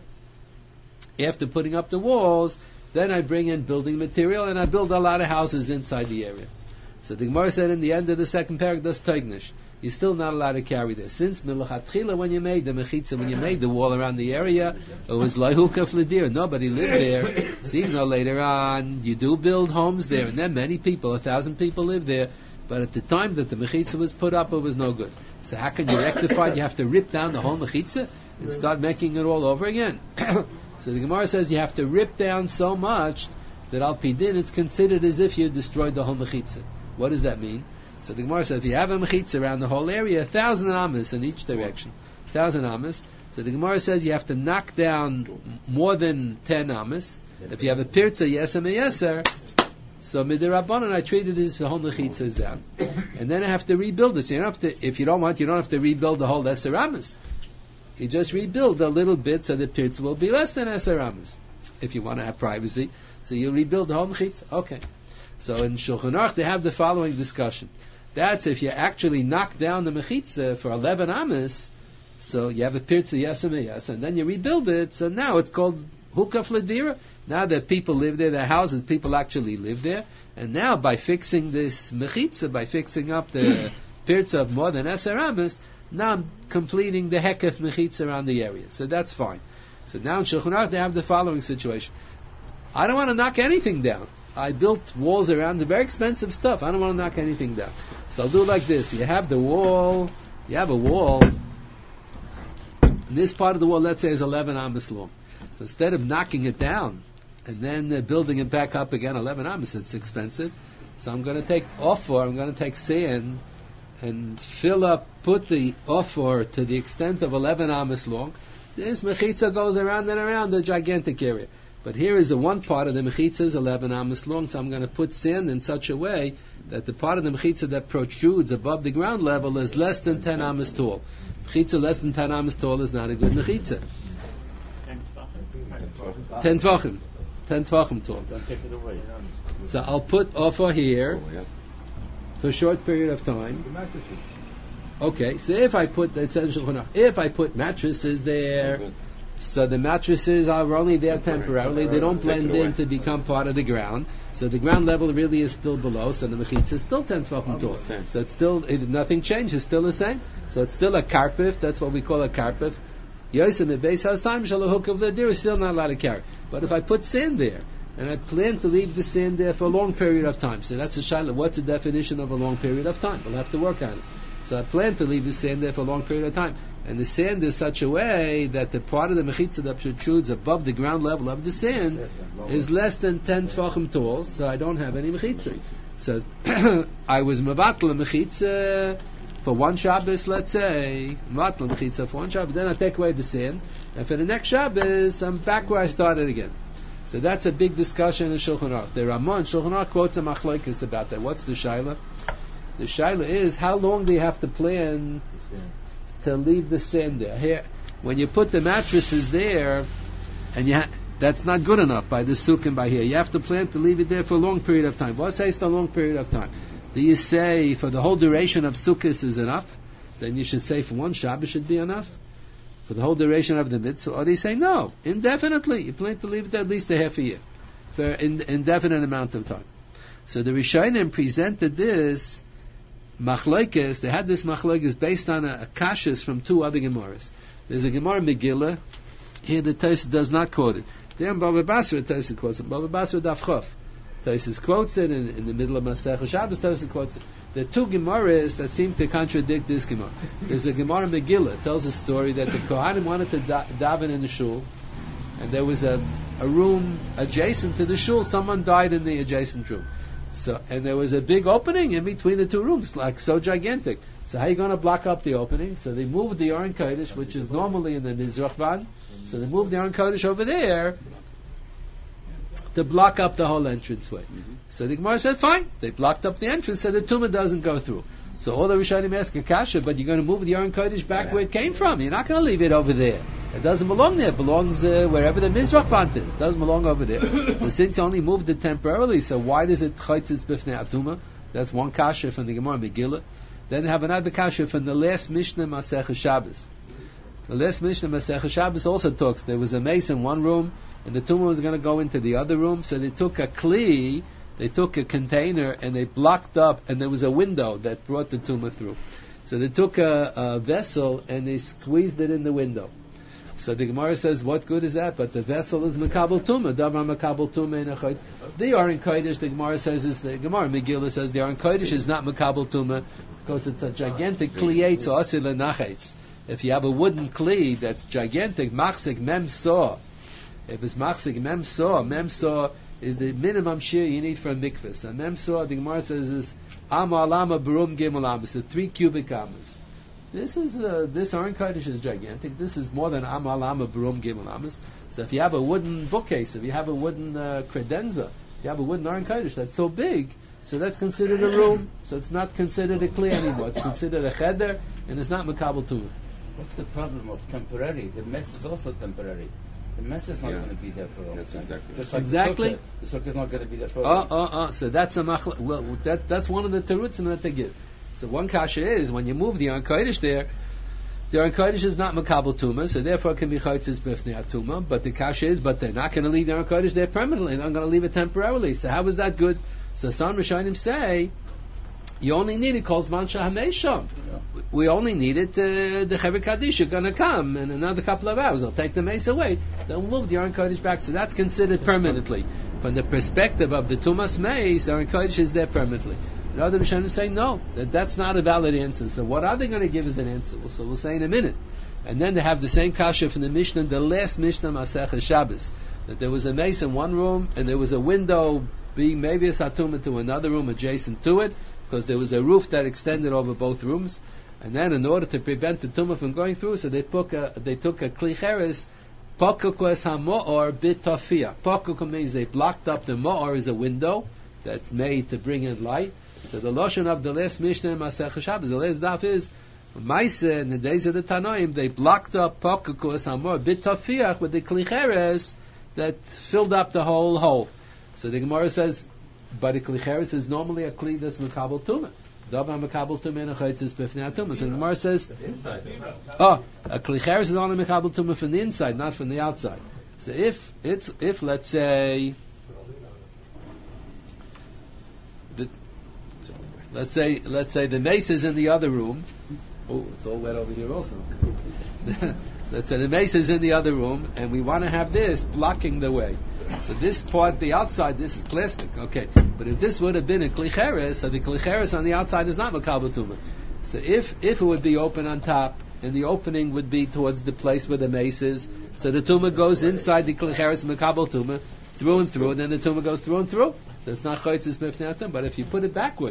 After putting up the walls, then I bring in building material and I build a lot of houses inside the area. So the Gemara said in the end of the second paragraph, that's teignish. You're still not allowed to carry this. Since milachatchila, when you made the mechitza, when you made the wall around the area, it was loihuka fledir. Nobody lived there. So even though later on you do build homes there, and then many people, a thousand people live there, but at the time that the mechitza was put up, it was no good. So how can you rectify it? You have to rip down the whole mechitza and start making it all over again. So the Gemara says you have to rip down so much that al pidin it's considered as if you destroyed the whole mechitza. What does that mean? So the Gemara says if you have a mechitza around the whole area, a thousand amas in each direction, a thousand amas. So the Gemara says you have to knock down more than ten amas. If you have a pirza yesem yeser, so midirabbanan I treated it as the whole mechitza is down, and then I have to rebuild it. So you don't have to, if you don't want, you don't have to rebuild the whole eser amas. You just rebuild a little bit so the pirza will be less than eser amas. If you want to have privacy, so you rebuild the whole mechitza. Okay. So in Shulchan Aruch they have the following discussion. That's if you actually knock down the mechitza for eleven amas, so you have a pirza yesem yes, and then you rebuild it. So now it's called hukaf ledira. Now that people live there, their houses, people actually live there. And now by fixing this mechitza, by fixing up the pirza of more than eser amas, now I'm completing the hekef mechitza around the area. So that's fine. So now in Shulchan Aruch they have the following situation. I don't want to knock anything down. I built walls around the very expensive stuff. I don't want to knock anything down. So I'll do it like this. You have the wall, you have a wall, and this part of the wall, let's say, is eleven amas long. So instead of knocking it down, and then uh, building it back up again, eleven amas, it's expensive. So I'm going to take offer, I'm going to take sand, and fill up, put the offer to the extent of eleven amas long. This mechitza goes around and around the gigantic area. But here is the one part of the mechitza is eleven amas long, so I'm going to put sand in such a way that the part of the mechitza that protrudes above the ground level is less than ten amas tall. Mechitza less than ten amas tall is not a good mechitza. Ten tvachim. Ten tvachim tall. So I'll put offer here for a short period of time. Okay, so if I put, it says, if I put mattresses there, so the mattresses are only there temporarily, they don't blend in to become part of the ground, so the ground level really is still below, so the mechitza is still ten tvachim tall. So it's still, it, nothing changed, it's still the same. So it's still a karpif, that's what we call a karpif. Yosem beis hasayim shelo hukav ledira is still not allowed to carry. But if I put sand there, and I plan to leave the sand there for a long period of time, so that's a shaila, what's the definition of a long period of time? We'll have to work on it. So I plan to leave the sand there for a long period of time. And the sand is such a way that the part of the mechitza that protrudes above the ground level of the sand is less than ten tvachim tall, so I don't have any mechitza. So I was mevatel a mechitza For one Shabbos, let's say, matlan mechitza for one Shabbos, then I take away the sin, and for the next Shabbos, I'm back where I started again. So that's a big discussion in the Shulchan Aruch. The Ramon, Shulchan Aruch quotes a machlokes about that. What's the shaila? The shaila is, how long do you have to plan to leave the sand there? Here, when you put the mattresses there, and you ha- that's not good enough by the suk and by here. You have to plan to leave it there for a long period of time. What says a long period of time? Do you say for the whole duration of Sukkot is enough? Then you should say for one Shabbos should be enough? For the whole duration of the mitzvah? Or do you say no, indefinitely? You plan to leave it there at least a half a year. For an indefinite amount of time. So the Rishonim presented this machlokes. They had this machlokes based on a, a kashas from two other Gemaras. There's a Gemara Megillah. Here the Tosfos does not quote it. There in Bava Basra, Tosfos quotes it. Bava Basra Daf Chof. Tosfos quotes it in, in the middle of Masechah Shabbos. Tosfos quotes it. There are two Gemaras that seem to contradict this Gemara. There's a Gemara Megillah. It tells a story that the Kohanim wanted to da- daven in the shul, and there was a, a room adjacent to the shul. Someone died in the adjacent room. So, and there was a big opening in between the two rooms, like so gigantic. So how are you going to block up the opening? So they moved the Aron Kodesh, which is normally in the Mizrach Van. So they moved the Aron Kodesh over there to block up the whole entranceway. Mm-hmm. So the Gemara said, fine. They blocked up the entrance so the Tumah doesn't go through. So all the Rishonim ask a kasha, but you're going to move the Aron Kodesh back where it came from. You're not going to leave it over there. It doesn't belong there. It belongs uh, wherever the Mizrach Van is. It doesn't belong over there. So since you only moved it temporarily, so why does it chaytzitz b'fnei atuma? That's one kasha from the Gemara Megillah. Then they have another kasha from the last Mishnah Masechah Shabbos. The last Mishnah Masechah Shabbos also talks. There was a mace in one room, and the tumah was going to go into the other room. So they took a kli, they took a container, and they blocked up, and there was a window that brought the tumah through. So they took a, a vessel and they squeezed it in the window. So the Gemara says, what good is that? But the vessel is Makabel Tumah. Davar Makabel Tumah in a chayt. The Aron Kodesh, the Gemara says, is the Gemara Megillah says the Aron Kodesh is not Makabel Tumah because it's a gigantic kliyetz or asil nachetz. If you have a wooden kli that's gigantic, machzik mem saw. If it's machzik mem saw, mem saw is the minimum shear you need for a mikvah. And mem saw, the Gemara says, is amma alama barum gimel amas, so three cubic amas. This is uh, this Aron Kodesh is gigantic. This is more than Amal Lama Barum Gimel Amas. So if you have a wooden bookcase, if you have a wooden uh, credenza, you have a wooden Aron Kodesh that's so big, so that's considered a room. So it's not considered a kli anymore. It's considered a cheder, and it's not Makabel Tumah. What's the problem of temporary? The mess is also temporary. The mess is not Yeah. going to be there for a long That's time. exactly Just like Exactly. The sukkah is not going to be there for a Oh, long time. oh, oh. So that's a machl. Well, that that's one of the terutzim that they give. So one kasha is when you move the Aron Kodesh there. The Aron Kodesh is not Makabel Tumah, so therefore it can be chaytzis b'fnei atuma. But the kasha is, but they're not going to leave the Aron Kodesh there permanently. They're going to leave it temporarily. So how is that good? So some Rishonim say you only need it kol zman shahamesham. We only need it. Uh, the Chever Kaddish are going to come in another couple of hours. They'll take the mace away. They'll move the Aron Kodesh back. So that's considered permanently. From the perspective of the Tumas mace, the Aron Kodesh is there permanently. The other Rishonim say no, that that's not a valid answer. So what are they going to give as an answer? Well, so we'll say in a minute. And then they have the same kasha from the Mishnah, the last Mishnah Masechah Shabbos, that there was a mace in one room and there was a window being maybe a satuma to another room adjacent to it, because there was a roof that extended over both rooms. And then in order to prevent the tumah from going through, so they took a they took a kli cheres, pakukos hamoor bitafia. Pakuk means they blocked up the moor is a window that's made to bring in light. So the lashon of the last Mishnah Masechah Shabbos, the last daf is Maisa in the days of the Tanoim, they blocked up Pakukos Hamor Bitafiach with the Kli Cheres that filled up the whole hole. So the Gemara says, but the Kli Cheres is normally a Kli that's Makabel Tumah. Davar Makabel Tumah and a Chaytzis B'fnei Tumah. So the Gemara says, oh, a Kli Cheres is only Makabel Tumah from the inside, not from the outside. So if it's if let's say the Let's say, let's say the mace is in the other room. Oh, it's all wet over here also. Let's say the mace is in the other room, and we want to have this blocking the way. So this part, the outside, this is plastic, okay. But if this would have been a kli cheres, so the kli cheres on the outside is not makabel tumah. So if if it would be open on top, and the opening would be towards the place where the mace is, so the tumah goes inside the kli cheres makabel tumah through and through, and then the tumah goes through and through. So it's not chaytzis b'fnei atum, but if you put it backwards,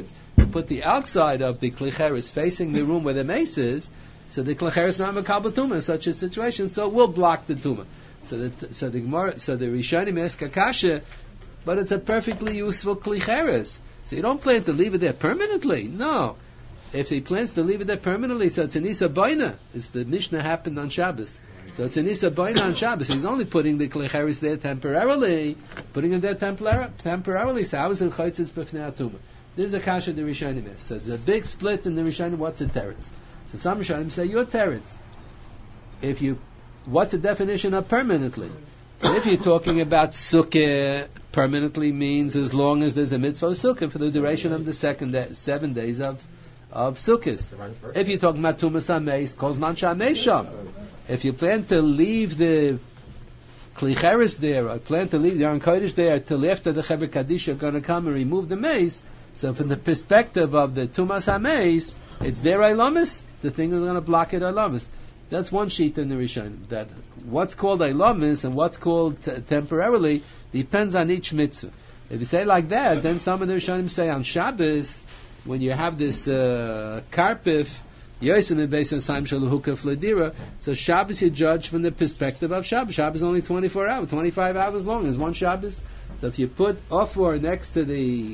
put the outside of the klicheres facing the room where the mace is, so the klicheres not makabel tumah in such a situation, so it will block the tumah. So the so the Gemara, so the Rishonim ask Akasha, but it's a perfectly useful klicheres. So you don't plan to leave it there permanently. No. If he plans to leave it there permanently, so it's an Isa Baina. It's the Mishnah happened on Shabbos. So it's an Isa Baina on Shabbos. He's only putting the klicheres there temporarily, putting it there tempor- temporarily. So how is it chaytzitz b'fnei atuma? This is the kasha the Rishonim is. So it's a big split in the Rishonim. What's a teretz? So some Rishonim say you're teretz. If you, what's the definition of permanently? So if you're talking about sukkah, permanently means as long as there's a mitzvah of sukkah for the duration of the second day, seven days of of sukkahs. If you're talking about tumas hameis, calls man sham. If you plan to leave the klicheres there, or plan to leave the Aron Kodesh there till after the Chaver Kaddish are going to come and remove the mace, so from the perspective of the tumas hameis, it's their ilamis. The thing is going to block it ilamis. That's one sheet in the Rishon. That what's called ilamis and what's called t- temporarily depends on each mitzvah. If you say like that, then some of the Rishonim say on Shabbos, when you have this uh, karpif, Yosem based on Saim Shaluhuka Fladira, so Shabbos you judge from the perspective of Shabbos. Shabbos is only twenty-four hours, twenty-five hours long is one Shabbos. So if you put Ofor next to the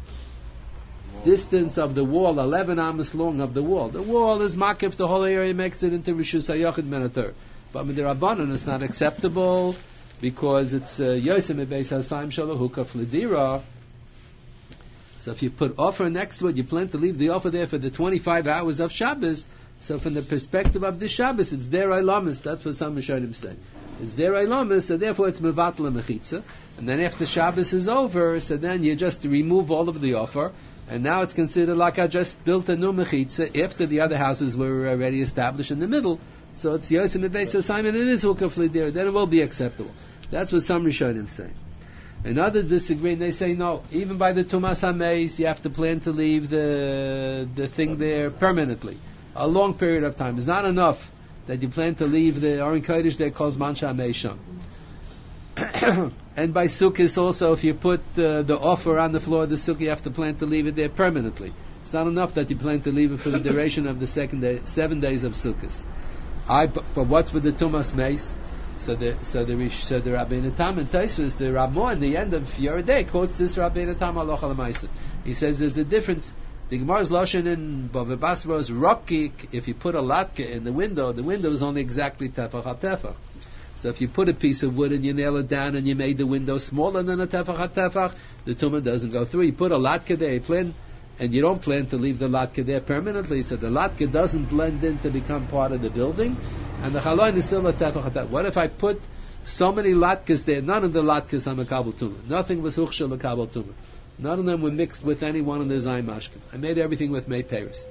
distance of the wall, eleven amos long of the wall, the wall is makif, the whole area makes it into Rishus HaYochid Menater. But with the Rabbanon it's not acceptable because it's Yosem based on Saim Shaluhuka Fladira. So if you put offer next to it, you plan to leave the offer there for the twenty-five hours of Shabbos. So from the perspective of the Shabbos, it's der ilamis. That's what some Rishonim say. It's der ilamis, so therefore it's mevatla mechitza. And then after Shabbos is over, so then you just remove all of the offer, and now it's considered like I just built a new mechitza after the other houses were already established in the middle. So it's Yosem Beis Simon. It is hukafli there. Then it will be acceptable. That's what some Rishonim say. And others disagree, and they say no. Even by the Tumas HaMeis, you have to plan to leave the the thing there permanently, a long period of time. It's not enough that you plan to leave the Aron Kodesh there calls Mansha Meisham. And by Sukkot also, if you put uh, the offer on the floor of the Sukkah, you have to plan to leave it there permanently. It's not enough that you plan to leave it for the duration of the second day, seven days of Sukkot. I, but what's with the Tumas Meis? So the so the so the Rabbeinu Tam and Taisvus, the Ramah in the end of Yeridei quotes this Rabbeinu Tam Halacha L'Maisa. He says there's a difference. The Gemara's lashon in Bava Basra is rockik. If you put a latka in the window, the window is only exactly tefach al tefach. So if you put a piece of wood and you nail it down and you made the window smaller than a tefach al tefach, the tumah doesn't go through. You put a latka there, you plan, and you don't plan to leave the latka there permanently, so the latka doesn't blend in to become part of the building. And the chalon is still a tefach atat. What if I put so many latkas there? None of the latkas are mekabel tumah. Nothing was uchshel mekabel tumah. None of them were mixed with any one of the zayin mashkin. I made everything with mei peris.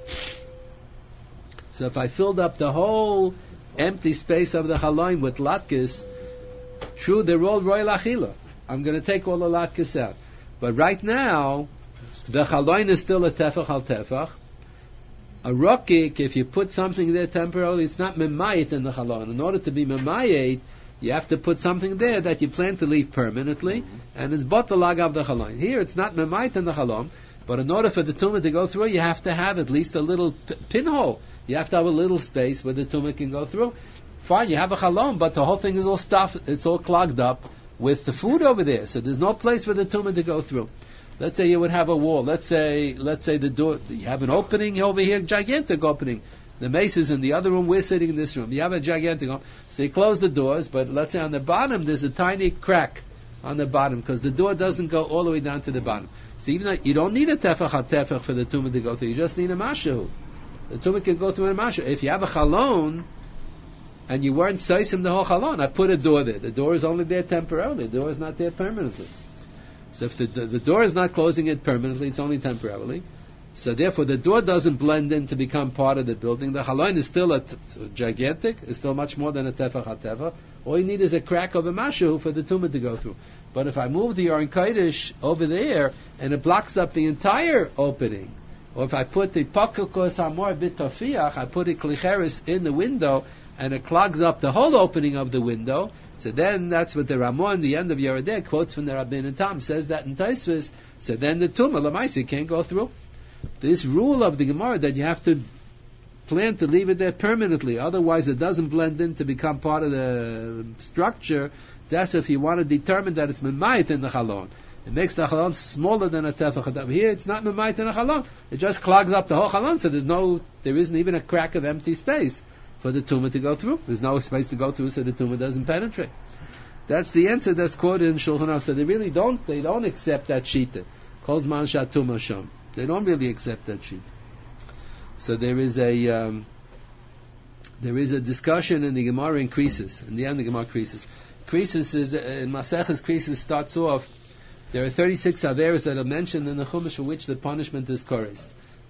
So if I filled up the whole empty space of the chalon with latkas, true, they're all royal achila. I'm going to take all the latkas out. But right now, the chalon is still a tefach al tefach. A rokik, if you put something there temporarily, it's not memayit in the chalon. In order to be memayit, you have to put something there that you plan to leave permanently, mm-hmm. and it's botalag of the chalon. Here, it's not memayit in the chalon, but in order for the tumah to go through, you have to have at least a little p- pinhole. You have to have a little space where the tumah can go through. Fine, you have a chalon, but the whole thing is all stuffed, it's all clogged up with the food over there, so there's no place for the tumah to go through. Let's say you would have a wall. Let's say, let's say the door. You have an opening over here, gigantic opening. The mace is in the other room. We're sitting in this room. You have a gigantic opening. So you close the doors, but let's say on the bottom there's a tiny crack on the bottom because the door doesn't go all the way down to the bottom. So even though you don't need a tefach al tefach for the tumah to go through, you just need a mashahu. The tumah can go through in a mashahu. If you have a chalon and you weren't seisim the whole chalon, I put a door there. The door is only there temporarily. The door is not there permanently. So if the, the the door is not closing it permanently, it's only temporarily. So therefore, the door doesn't blend in to become part of the building. The halon is still a t- gigantic. It's still much more than a tefach hatefach. All you need is a crack of a mashu for the tumah to go through. But if I move the Aron Kodesh over there and it blocks up the entire opening, or if I put the pakukos hamor bitofiach, I put a klicheres in the window and it clogs up the whole opening of the window. So then that's what the Ramon, the end of Yeridei, quotes from the Rabbeinu Tam, says that in Taisvis. So then the tumah lamaisi can't go through. this rule of the Gemara that you have to plan to leave it there permanently, otherwise it doesn't blend in to become part of the structure. That's if you want to determine that it's memayit in the chalon. It makes the chalon smaller than a tefach. Here it's not memayit in the chalon. It just clogs up the whole chalon, so there's no, there isn't even a crack of empty space for the tumor to go through. There's no space to go through, so the tumor doesn't penetrate. That's the answer that's quoted in Shulchan Aruch. So they really don't, they don't accept that shita. Kol zman she'atumah sham. They don't really accept that shita. So there is a um, there is a discussion in the Gemara in Krisis. In the end, the Gemara Krisis. Krisis is uh, in Maseches. Krisis starts off. There are thirty-six averos that are mentioned in the Chumash for which the punishment is kores.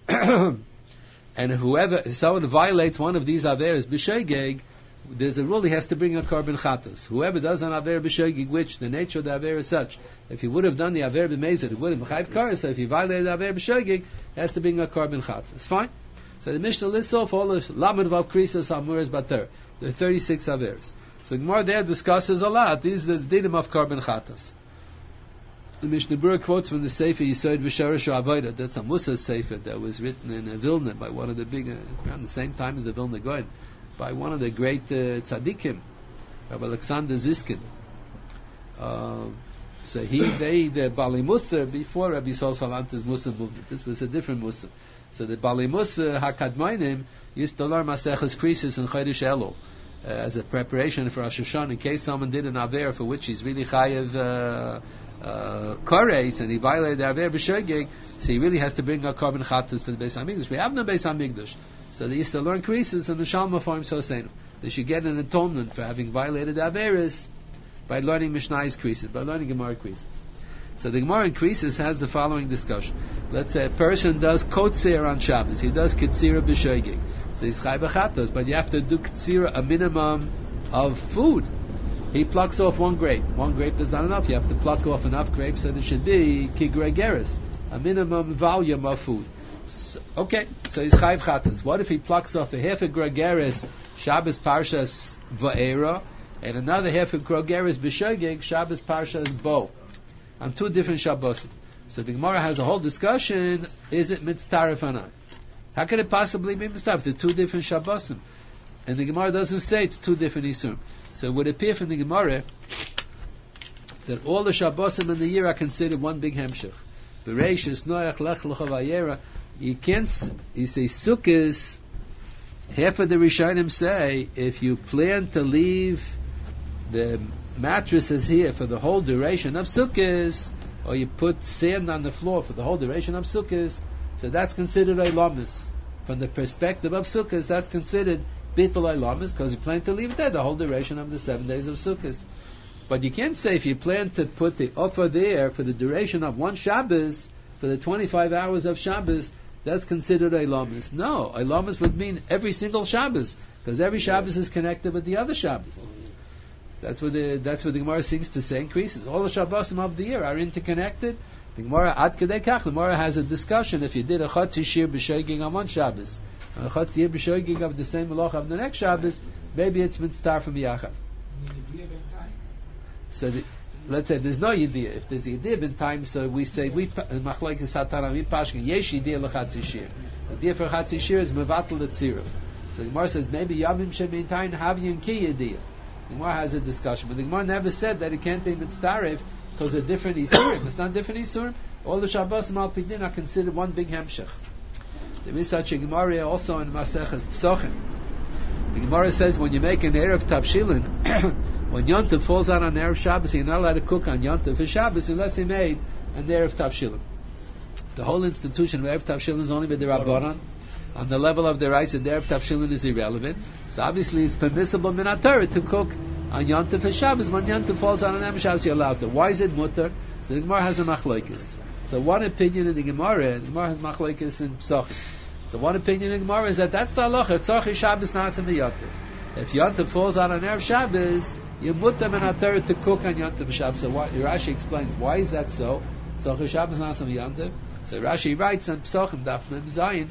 And whoever, if someone violates one of these averos b'shegeg, there's a rule he has to bring a korban chatos. Whoever does an aver b'shegeg, which the nature of the aver is such, if he would have done the aver b'mezid, it would have b'chayv kores. So if he violated the aver b'shegeg, he has to bring a korban chatos. Fine. So the Mishnah lists off all the Lamed Vav Krisis Amuras Bater. There are thirty-six averos. So Gemara there discusses a lot. These are the dinim of korban chatos. The Mishnah Berurah quotes from the Sefer Yisod V'Sharash Avoda. That's a Musa Sefer that was written in uh, Vilna by one of the big, uh, around the same time as the Vilna Gaon, by one of the great uh, tzaddikim, Rabbi Alexander Ziskin. Uh, so he, they, the Bali Musa before Rabbi Yisrael Salanter's Musa movement. This was a different Musa. So the Bali Musa Hakadmoinim used to learn Maseches Krisis and Chodesh Elul uh, as a preparation for Rosh Hashanah in case someone did an aver for which he's really chayev uh, uh, kores and he violated the aver b'shegeg, so he really has to bring a korban chatas for the Beis Hamikdash. We have no Beis Hamikdash, so they used to learn Krisis and the Shalma for him so saying they should get an atonement for having violated the averis by learning Mishnah's Krisis, by learning Gemara Krisis. So the Gemara in Krisis has the following discussion. Let's say a person does kotzer on Shabbos. He does kitzira b'shegeg. So he's chai b'chatos, but you have to do kitzira a minimum of food. He plucks off one grape. One grape is not enough. You have to pluck off enough grapes that it should be kigregeris, a minimum volume of food. So, okay, so he's chai b'chatos. What if he plucks off a half a gregeris Shabbos parshas va'era and another half a gregeris b'shegeg Shabbos parshas bo? On two different Shabbos. So the Gemara has a whole discussion, is it mitztaref or not? How could it possibly be mitztaref? They're two different Shabbosim. And the Gemara doesn't say it's two different Isurim. So it would appear from the Gemara that all the Shabbosim in the year are considered one big hemshech. Bereishis, Noach, Lech, Lecha, Vayera. You can't, you say Sukkos, half of the Rishonim say, if you plan to leave the mattresses here for the whole duration of Sukkos, or you put sand on the floor for the whole duration of Sukkos, so that's considered Eilamis. From the perspective of Sukkos, that's considered Bittul Eilamis, because you plan to leave it there the whole duration of the seven days of Sukkos. But you can't say if you plan to put the offer there for the duration of one Shabbos, for the twenty-five hours of Shabbos, that's considered Eilamis. No, Eilamis would mean every single Shabbos, because every Shabbos is connected with the other Shabbos. That's what the that's what the Gemara seems to say increases. All the Shabbosim of the year are interconnected. The Gemara ad kedei kach. The Gemara has a discussion. If you did a chatzi shir b'shogeg on one Shabbos, and a chatzi shir b'shogeg of the same malach of the next Shabbos, maybe it's mitzvah from yachad. So the, let's say there's no yidiyah. If there's yidiyah in time, so we say we machlokes satara we pashkin yesh yidiyah lechatzi shir. The yidiyah for chatzi shir is mevatel letziruf. So the Gemara says maybe yavim shemintain havyin ki yidiyah. The Gemara has a discussion, but the Gemara never said that it can't be mitzdarif because they're different isurim. It's not different isurim. All the Shabbos and Malpidin are considered one big hemshech. There is such a Gemara also in Maseches Psochim. The Gemara says when you make an erev tavshilin, when Yontif falls out on erev Shabbos, you're not allowed to cook on Yontif for Shabbos unless he made an erev tavshilin. The whole institution of erev tavshilin is only with the Rabbanan. On the level of the rice, and their tavshilin is irrelevant. So obviously, it's permissible minat Torah to cook on Yontif and Shabbos. When Yontif falls on an Em Shabbos, you're allowed to. Why is it mutter? So the Gemara has a machlokes. So one opinion in the Gemara, the Gemara has machlokes in Psochim. So one opinion in the Gemara is that that's the halacha. Tzorchi Shabbos nasim Yontif. If Yontif falls on an Erev Shabbos, you mutter minat Torah to cook on Yontif and Shabbos. So what, Rashi explains why is that so? Tzorchi Shabbos nasim Yontif. So Rashi writes on Psochim Daf Mem Zayin.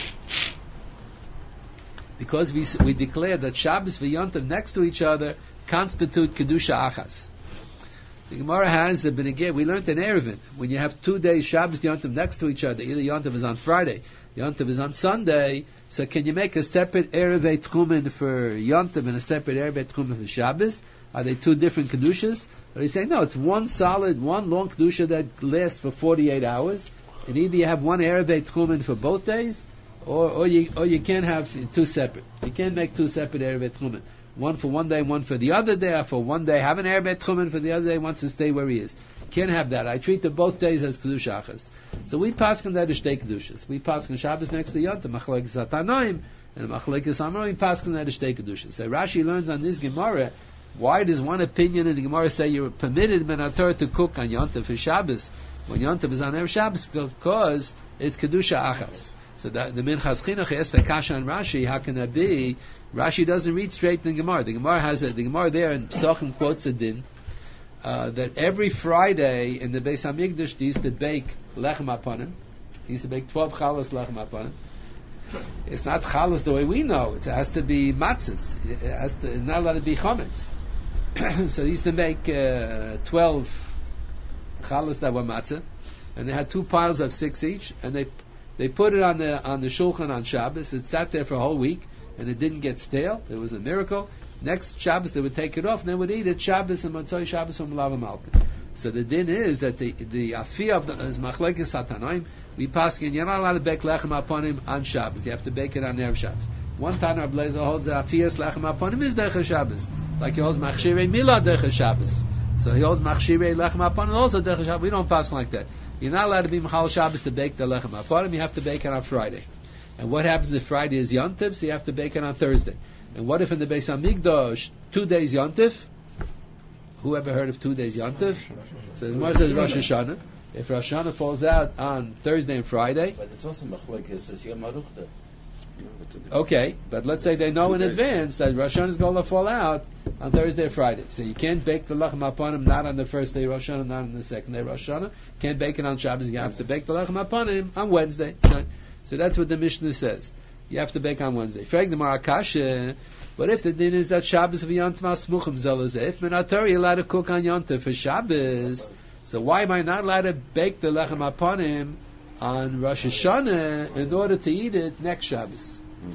Because we we declare that Shabbos and Yontif next to each other constitute Kedusha Achas. The Gemara has a benegay. We learned in Erevin, when you have two days Shabbos Yontiv next to each other, either Yontiv is on Friday, Yontiv is on Sunday, so can you make a separate Erevei Tchumen for Yontiv and a separate Erevei Tchumen for Shabbos? Are they two different Kedushas? Or you say, no, it's one solid, one long Kedusha that lasts for forty-eight hours, and either you have one Erevei Tchumen for both days, or, or you or you can't have two separate. You can't make two separate Erevei Tchumen. One for one day, one for the other day, or for one day have an Erevei Tchumen, for the other day wants to stay where he is. Can't have that. I treat the both days as Kedusha Achas. So we pass on that as Shtei Kedushas. We pass on Shabbos next to Yontif, Machlekes Atanoim, and Machlekes Amorim, we pass on that as Shtei Kedushas. So Rashi learns on this Gemara, why does one opinion in the Gemara say you're permitted Menator to cook on Yontif for Shabbos, when Yontif is on Erev Shabbos, because it's Kedusha Achas. So that, the Minchas Chinuch asked the Kasha and Rashi, how can that be? Rashi doesn't read straight in the Gemara. The Gemara has a, the Gemara there in Pesachim quotes a din, uh, that every Friday in the Beis Hamikdash they used to bake lechem apanim. He used to bake twelve chalas lechem apanim. It's not chalas the way we know. It has to be matzahs. It has to, it's not allowed to be chametz. So they used to make uh, twelve chalas that were matzah, and they had two piles of six each, and they they put it on the on the shulchan on Shabbos. It sat there for a whole week, and it didn't get stale. It was a miracle. Next Shabbos they would take it off, and they would eat it Shabbos and Motzei Shabbos from Lava Malka. So the din is that the the afiyah of the is machlekes satanaim. We pass in, you're not allowed to bake lechem upon him on Shabbos. You have to bake it on Erev Shabbos. One time our blazer holds the afiyas lechem upon him is derech Shabbos, like he holds machshirei milah derech Shabbos. So he holds machshirei lechem upon him also derech Shabbos. We don't pass like that. You're not allowed to be Machal Shabbos to bake the lechem upon him. You have to bake it on Friday. And what happens if Friday is Yontif? So you have to bake it on Thursday. And what if in the Beis Hamikdash two days Yontif? Who ever heard of two days Yontif? So the Gemara says Rosh Hashanah. If Rosh Hashanah falls out on Thursday and Friday, but it's also machlekes as Yom Haruchta. Okay, but let's say they know in advance that Rosh Hashanah is going to fall out on Thursday or Friday. So you can't bake the lechem upon him not on the first day Rosh Hashanah, not on the second day Rosh Hashanah. Can't bake it on Shabbos. You have to bake the lechem upon him on Wednesday. So that's what the Mishnah says. You have to bake on Wednesday. Frag the Marakasha. But if the din is that Shabbos of Yontif Smuchim Zelazeh, if Menator you're allowed to cook on Yontif for Shabbos, so why am I not allowed to bake the lechem upon him on Rosh Hashanah in order to eat it next Shabbos? Mm-hmm.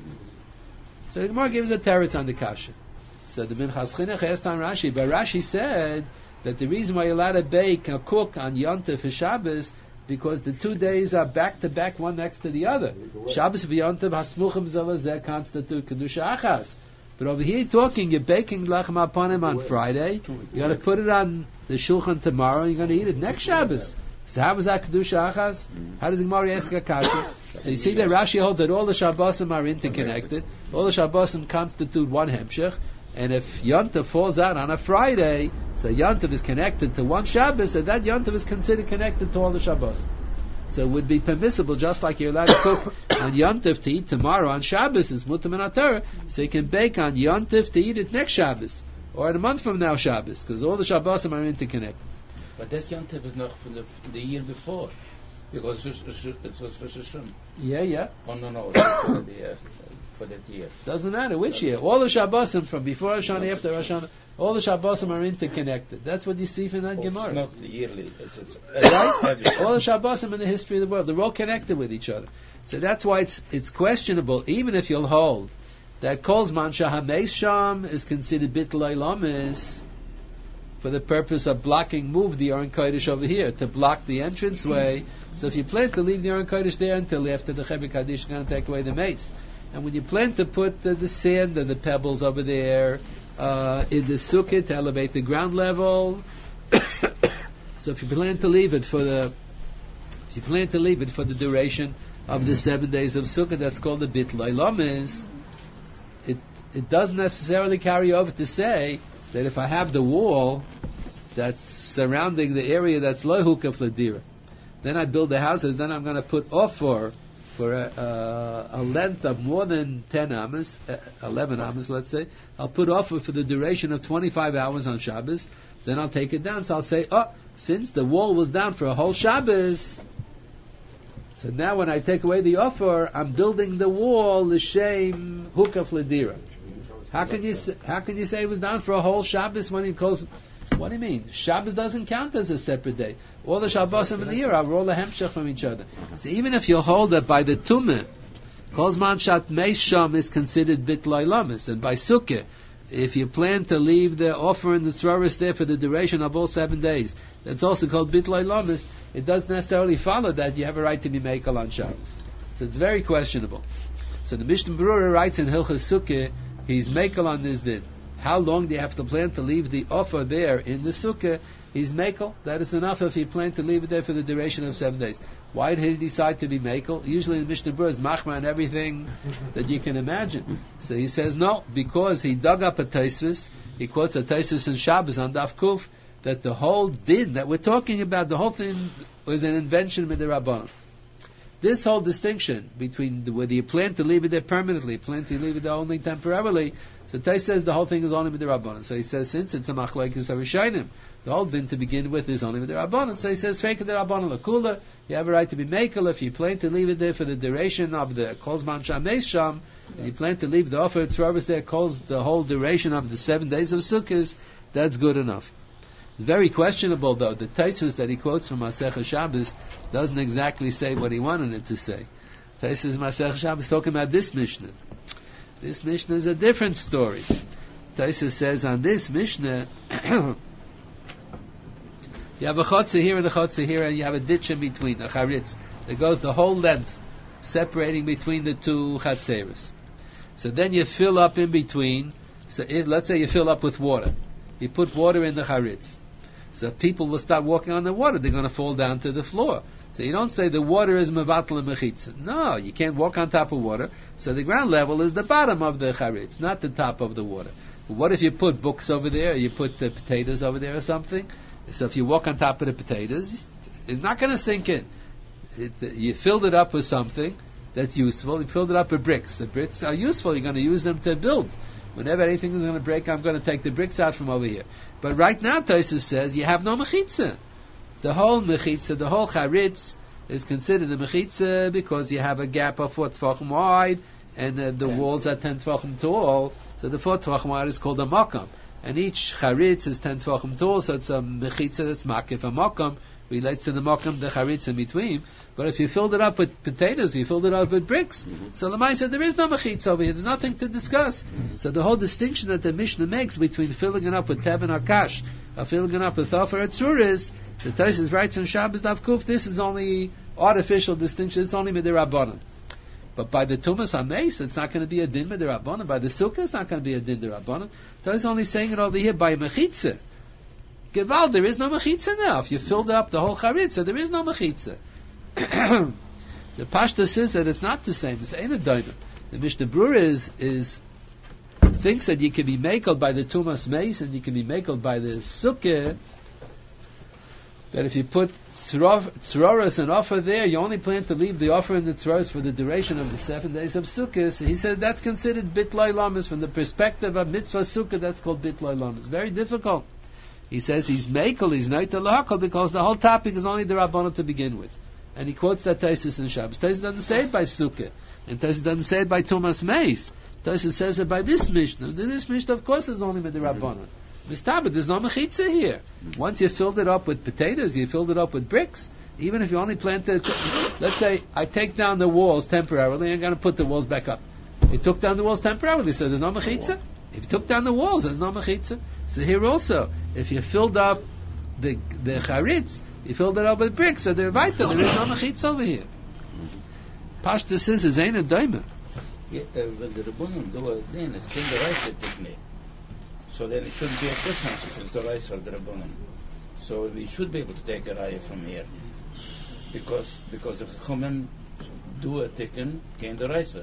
So the Gemara gives a teretz on the kasha. So the Minchas Chinuch asked on Rashi, but Rashi said that the reason why you're allowed to bake or cook on Yontif for Shabbos because the two days are back to back, one next to the other. Shabbos v'Yontif hasmuchim zelazeh constitute kedusha achas. But over here, talking, you're baking lechem upon him on Friday. You got to put it on the shulchan tomorrow. You're going to eat it next Shabbos. So how is that kedusha achas? How does the Gemara ask a kasha? So you see that Rashi holds that all the Shabbosim are interconnected. All the Shabbosim constitute one hemshech. And if Yontif falls out on a Friday, so Yontif is connected to one Shabbos, so that Yontif is considered connected to all the Shabbosim. So it would be permissible, just like you're allowed to cook on Yontif to eat tomorrow on Shabbos, it's mutam and atar, so you can bake on Yontif to eat it next Shabbos, or in a month from now Shabbos, because all the Shabbosim are interconnected. But this Yontif is not from the, from the year before, because it was, it was Rosh Hashanah. Yeah, yeah. Oh no, no, for the uh, for that year. Doesn't matter which year. All the Shabbosim from before Rosh Hashanah, after Rosh Hashanah, all the Shabbosim are interconnected. That's what you see from that oh, Gemara. It's not yearly. It's, it's right? All the Shabbosim in the history of the world, they're all connected with each other. So that's why it's it's questionable, even if you'll hold that Kol Zman Shahameis Sham is considered Bitl Eilamis for the purpose of blocking, move the Aron Kodesh over here to block the entranceway. So if you plan to leave the Aron Kodesh there until after the Chevik Kaddish, you're going to take away the mace. And when you plan to put the, the sand and the pebbles over there uh, in the sukkah to elevate the ground level, so if you plan to leave it for the, if you plan to leave it for the duration of the seven days of sukkah, that's called the Bitl Eilamis. It it doesn't necessarily carry over to say that if I have the wall that's surrounding the area that's lo hukaf ledira, then I build the houses, then I'm going to put offer for a, uh, a length of more than ten amas, uh, eleven amas, let's say. I'll put offer for the duration of twenty-five hours on Shabbos, then I'll take it down. So I'll say, oh, since the wall was down for a whole Shabbos, so now when I take away the offer, I'm building the wall, l'shem hukaf ledira. How can you say, how can you say it was down for a whole Shabbos when he calls What do you mean? Shabbos doesn't count as a separate day. All the Shabbosim in the year are all a hemshech from each other. So even if you hold that by the Tumah, Kolzman Shat Meisham is considered Bitlai Lamis, and by Sukkah, if you plan to leave the offer in the Tzroris there for the duration of all seven days, that's also called Bitlai Lamis. It doesn't necessarily follow that you have a right to be Mekel on Shabbos. So it's very questionable. So the Mishnah Berurah writes in Hilchas Sukkah, he's Mekel on this din. How long do you have to plan to leave the offer there in the Sukkah? He's Mekel. That is enough if you plan to leave it there for the duration of seven days. Why did he decide to be Mekel? Usually the Mishnah Berurah is Machma and everything that you can imagine. So he says no, because he dug up a Tosfos, he quotes a Tosfos in Shabbos on Daf Kuf, that the whole din that we're talking about, the whole thing was an invention with the Rabbanon. This whole distinction between the, whether you plan to leave it there permanently, plan to leave it there only temporarily, so Tais says the whole thing is only with the Rabbanon. So he says, since it's a machlokes Rishonim, the whole din to begin with is only with the Rabbanon. So he says, fake the Rabbanon lakula, you have a right to be mekel if you plan to leave it there for the duration of the Kolzman Shamesh Sham, and you plan to leave the offer Tzrovis there, calls the whole duration of the seven days of Sukkot, that's good enough. Very questionable, though. The Taisus that he quotes from Masechah Shabbos doesn't exactly say what he wanted it to say. Taisus Masechah Shabbos talking about this Mishnah. This Mishnah is a different story. Taisus says on this Mishnah, you have a chotzer here and a chotzer here, and you have a ditch in between, a charitz. It goes the whole length, separating between the two chatzeres. So then you fill up in between. So if, let's say you fill up with water. You put water in the charitz. So people will start walking on the water. They're going to fall down to the floor. So you don't say the water is mevatel and mechitza. No, you can't walk on top of water. So the ground level is the bottom of the charitz, not the top of the water. But what if you put books over there, or you put the potatoes over there or something? So if you walk on top of the potatoes, it's not going to sink in. It, you filled it up with something that's useful. You filled it up with bricks. The bricks are useful. You're going to use them to build. Whenever anything is going to break, I'm going to take the bricks out from over here. But right now, Tosfos says, you have no mechitza. The whole mechitza, the whole charitz, is considered a mechitza because you have a gap of four tefachim wide, and uh, the ten. Walls are ten tefachim tall, so the four tefachim wide is called a makam. And each charitz is ten tefachim tall, so it's a mechitza that's makif, a makam, relates to the makam, the charitz in between. But if you filled it up with potatoes, you filled it up with bricks. Mm-hmm. So Lamai said there is no mechitza over here. There's nothing to discuss. Mm-hmm. So the whole distinction that the Mishnah makes between filling it up with tevin akash or filling it up with offer atzuris, the Tosfos writes in Shabbos Daf Kuf, this is only artificial distinction. It's only midirabbanan. But by the Tumas HaMeis, it's not going to be a din midirabbanan. By the Sukkah, it's not going to be a din midirabbanan. Tosfos is only saying it over here by mechitza. Geval, there is no mechitza now. If you filled up the whole charitza, there is no mechitza. The Pashta says that it's not the same. It's ain't a daina. The Mishnah Berurah is, is thinks that you can be makeled by the Tumas Meis and you can be makeled by the Sukkah. That if you put tzroros and offer there, you only plan to leave the offer in the tzroros for the duration of the seven days of Sukkah. So he said that's considered bitlai lamas from the perspective of mitzvah Sukkah. That's called bitlai lamas. Very difficult. He says he's mekel, he's not lahakal because the whole topic is only the Rabbanah to begin with. And he quotes that Tosfos in Shabbos. Tosfos doesn't say it by Sukkah. And Tosfos doesn't say it by Tumas Meis. Tosfos says it by this Mishnah. And this Mishnah, of course, is only with the Rabbanah. Mistabed, there's no mechitza here. Once you filled it up with potatoes, you filled it up with bricks. Even if you only planted, let's say, I take down the walls temporarily, I'm going to put the walls back up. You took down the walls temporarily, so there's no mechitza. If you took down the walls, there's no mechitza. So here also, if you filled up the the charitz, you filled it up with bricks, so they're vital. There is no mechitza over here. Pashta says it's ain't a daima. When the Rabbanon do a din, it's kind of right technique. So then it shouldn't be a difference if it's the rice or the Rabbanon. So we should be able to take a raya from here, because because the Chachamim do a tikkun kind of rice.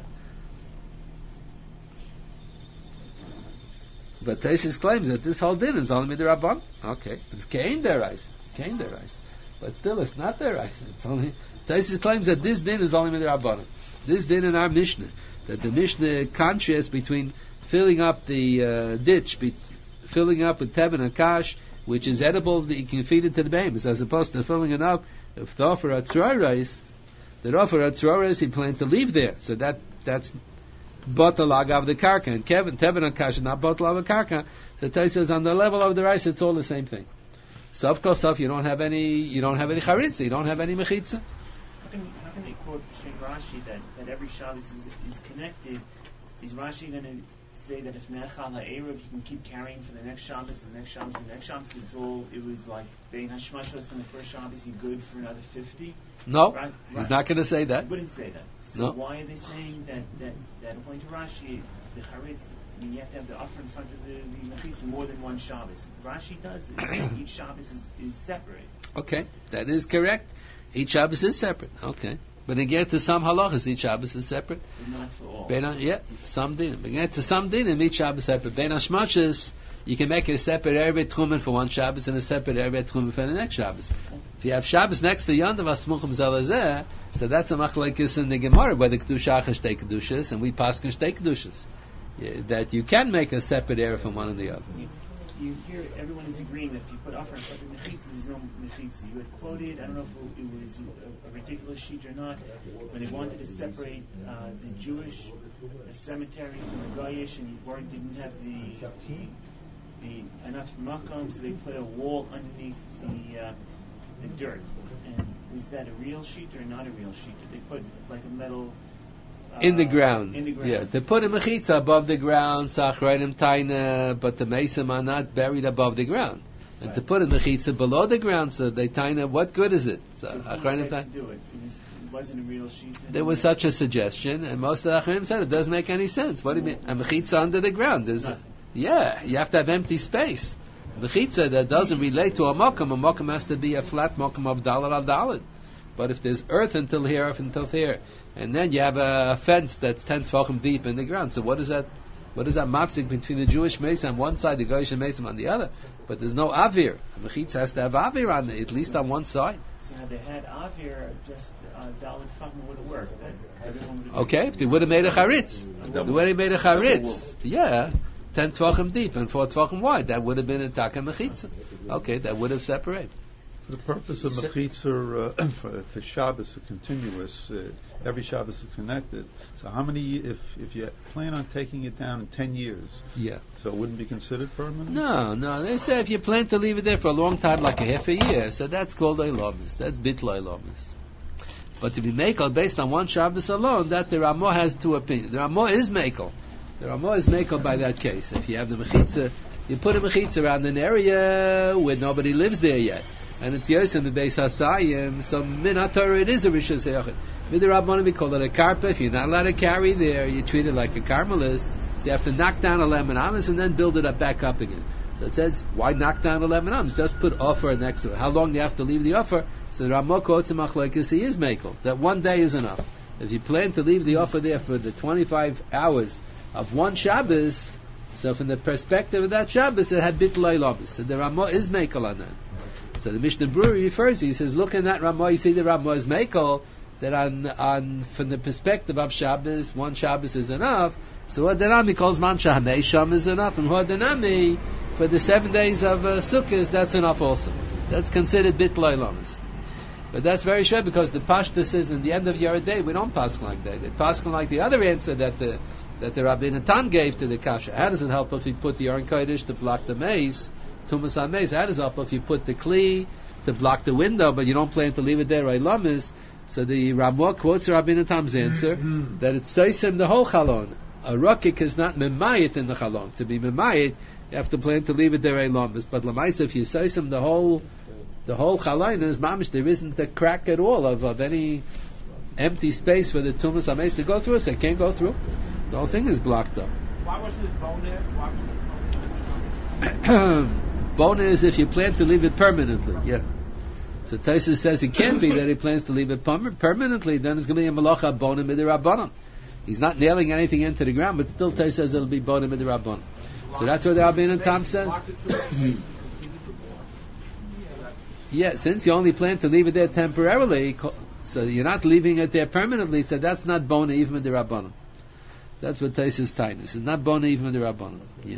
But Tosfos claims that this whole din is only midrabban. Okay, it's kain derais. It's kain derais. But still, it's not derais. It's only Tosfos claims that this din is only midrabban. This din in our Mishnah, that the Mishnah contrasts between filling up the uh, ditch, be, filling up with tevin and kash, which is edible that you can feed it to the babies, as opposed to filling it up with the offer at tzroros. The offer at tzroros he planned to leave there, so that that's Botal agav the karka, and Kevin Tevin and Kasha not botal of the karka. The Taisa says on the level of the rice, it's all the same thing. So of course, you don't have any, you don't have any charitza, you don't have any mechitza. How can, how can they quote Shem Rashi that, that every Shabbos is, is connected? Is Rashi going to say that if Nechal Ha'erev you can keep carrying for the next Shabbos and the next Shabbos and the next Shabbos, it's all, it was like Bein Hashmashos from the first Shabbos, you're good for another fifty? No, right? He's right. not going to say that. He wouldn't say that. So No. why are they saying that, that, that according to Rashi, the Charitz, I mean, you have to have the offer in front of the, the Mechitza more than one Shabbos. Rashi does it. Each Shabbos is, is separate. Okay, that is correct. Each Shabbos is separate. Okay. But again, to some halachas, each Shabbos is separate. But not for all. Bein, yeah, some dinim. Again, to some dinim, each Shabbos is separate. Bein hashmashas, you can make a separate Erev Tchumen for one Shabbos and a separate Erev Tchumen for the next Shabbos. If you have Shabbos next to Yondav Asmuchim Zalazeh, so that's a machlekes in the Gemara, where the Kedusha has shtei Kedushas, and we paskin shtei Kedushas. Yeah, that you can make a separate Erev from one and the other. You, you hear everyone is agreeing that if you put offer in front of Mechitza, there's no Mechitza. You had quoted, I don't know if it was a, a ridiculous sheet or not, when they wanted to separate uh, the Jewish uh, cemetery from the Goyish, and you weren't, didn't have the, the, the enough makom, so they put a wall underneath the uh, the dirt. And was that a real sheet or not a real sheet? Did they put like a metal... Uh, in the ground. In the ground. Yeah, they put a mechitza above the ground, sachrayim taina, but the mesim are not buried above the ground. And right. to put a mechitza below the ground, so they taina, what good is it? So, so who said to do it? It, was, it wasn't a real sheet. There was such a suggestion, and most of the achrim said it doesn't make any sense. What do you mean? A mechitza under the ground is, a, yeah, you have to have empty space. Mechitza that doesn't relate to a mokum, a mokum has to be a flat mokum of dalar al dalar. But if there's earth until here, earth until here, and then you have a fence that's ten tefachim deep in the ground, so what is that? What is that mapsik between the Jewish mason on one side, the Goyish mason on the other? But there's no avir. A mechitza has to have avir on it, at least on one side. So had they had avir, just uh, dalar tefachim would have worked. That everyone would have okay, if they would have made a charitz, they would have made a charitz. Yeah. Ten tvachim deep and four tvachim wide. That would have been a taka mechitza. Okay, that would have separated. For the purpose of mechitza, uh, for, for Shabbos, a continuous, uh, every Shabbos is connected. So how many, if if you plan on taking it down in ten years, yeah, so it wouldn't be considered permanent? No, no. They say if you plan to leave it there for a long time, like a half a year, so that's called eilamis. That's bitla eilamis. But to be mekel based on one Shabbos alone, that the Ramah has two opinions. The Ramah is mekel. The Ramah is mekel by that case. If you have the mechitza, you put a mechitza around an area where nobody lives there yet, and it's Yosem the Beis Hasayim, so min HaTorah it is a Rishus Hayachid. With the Rabbanim we call it a karpa. If you're not allowed to carry there, you treat it like a carmelist. So you have to knock down eleven amas and then build it up back up again. So it says, why knock down eleven amas? Just put offer next to it. How long do you have to leave the offer? So the Ramah quotes a machlekes, he is mekel. That one day is enough. If you plan to leave the offer there for the twenty-five hours of one Shabbos, so from the perspective of that Shabbos, it had bitl eilamis. So the Ramah is mekel on that. So the Mishnah Brewery refers to, he says, look in that Ramah, you see the Ramah is mekel, that on, on, from the perspective of Shabbos, one Shabbos is enough. So Huadanami calls Man Shahamei Sham is enough, and Huadanami, for the seven days of uh, Sukkot, that's enough also. That's considered bitl eilamis. But that's very sure, because the Pashtus is in the end of your day, we don't pass like that. They pass like the other answer that the that the Rabbi Natan gave to the Kasha. How does it help if you put the Aron Kodesh to block the maze, Tumas on maze? How does it help if you put the Kli to block the window, but you don't plan to leave it there, right? Lamis. So the Ramah quotes Rabbi Natan's answer that it's Saisim the whole Chalon. A Rakik is not Memayit in the Chalon. To be Memayit, you have to plan to leave it there, right? Lamis. But Lamais, if you Saisim the whole the whole Chalon is Mamish, there isn't a crack at all of, of any empty space for the Tumas on maze to go through, so it can't go through. The whole thing is blocked up. Why wasn't it bone there? Why wasn't it bone? Bona is if you plan to leave it permanently, yeah. So Taisa says it can be that he plans to leave it perm- permanently, then it's going to be a malacha bona midirabbanan. He's not nailing anything into the ground, but still Taisa says it'll be bona midirabbanan. So that's what the Rabbeinu and Tom says. Yeah, since you only plan to leave it there temporarily, so you're not leaving it there permanently, so that's not bona even midirabbanan. That's what Taisa's tightness. It's not bona even the Rabbanon. Yeah.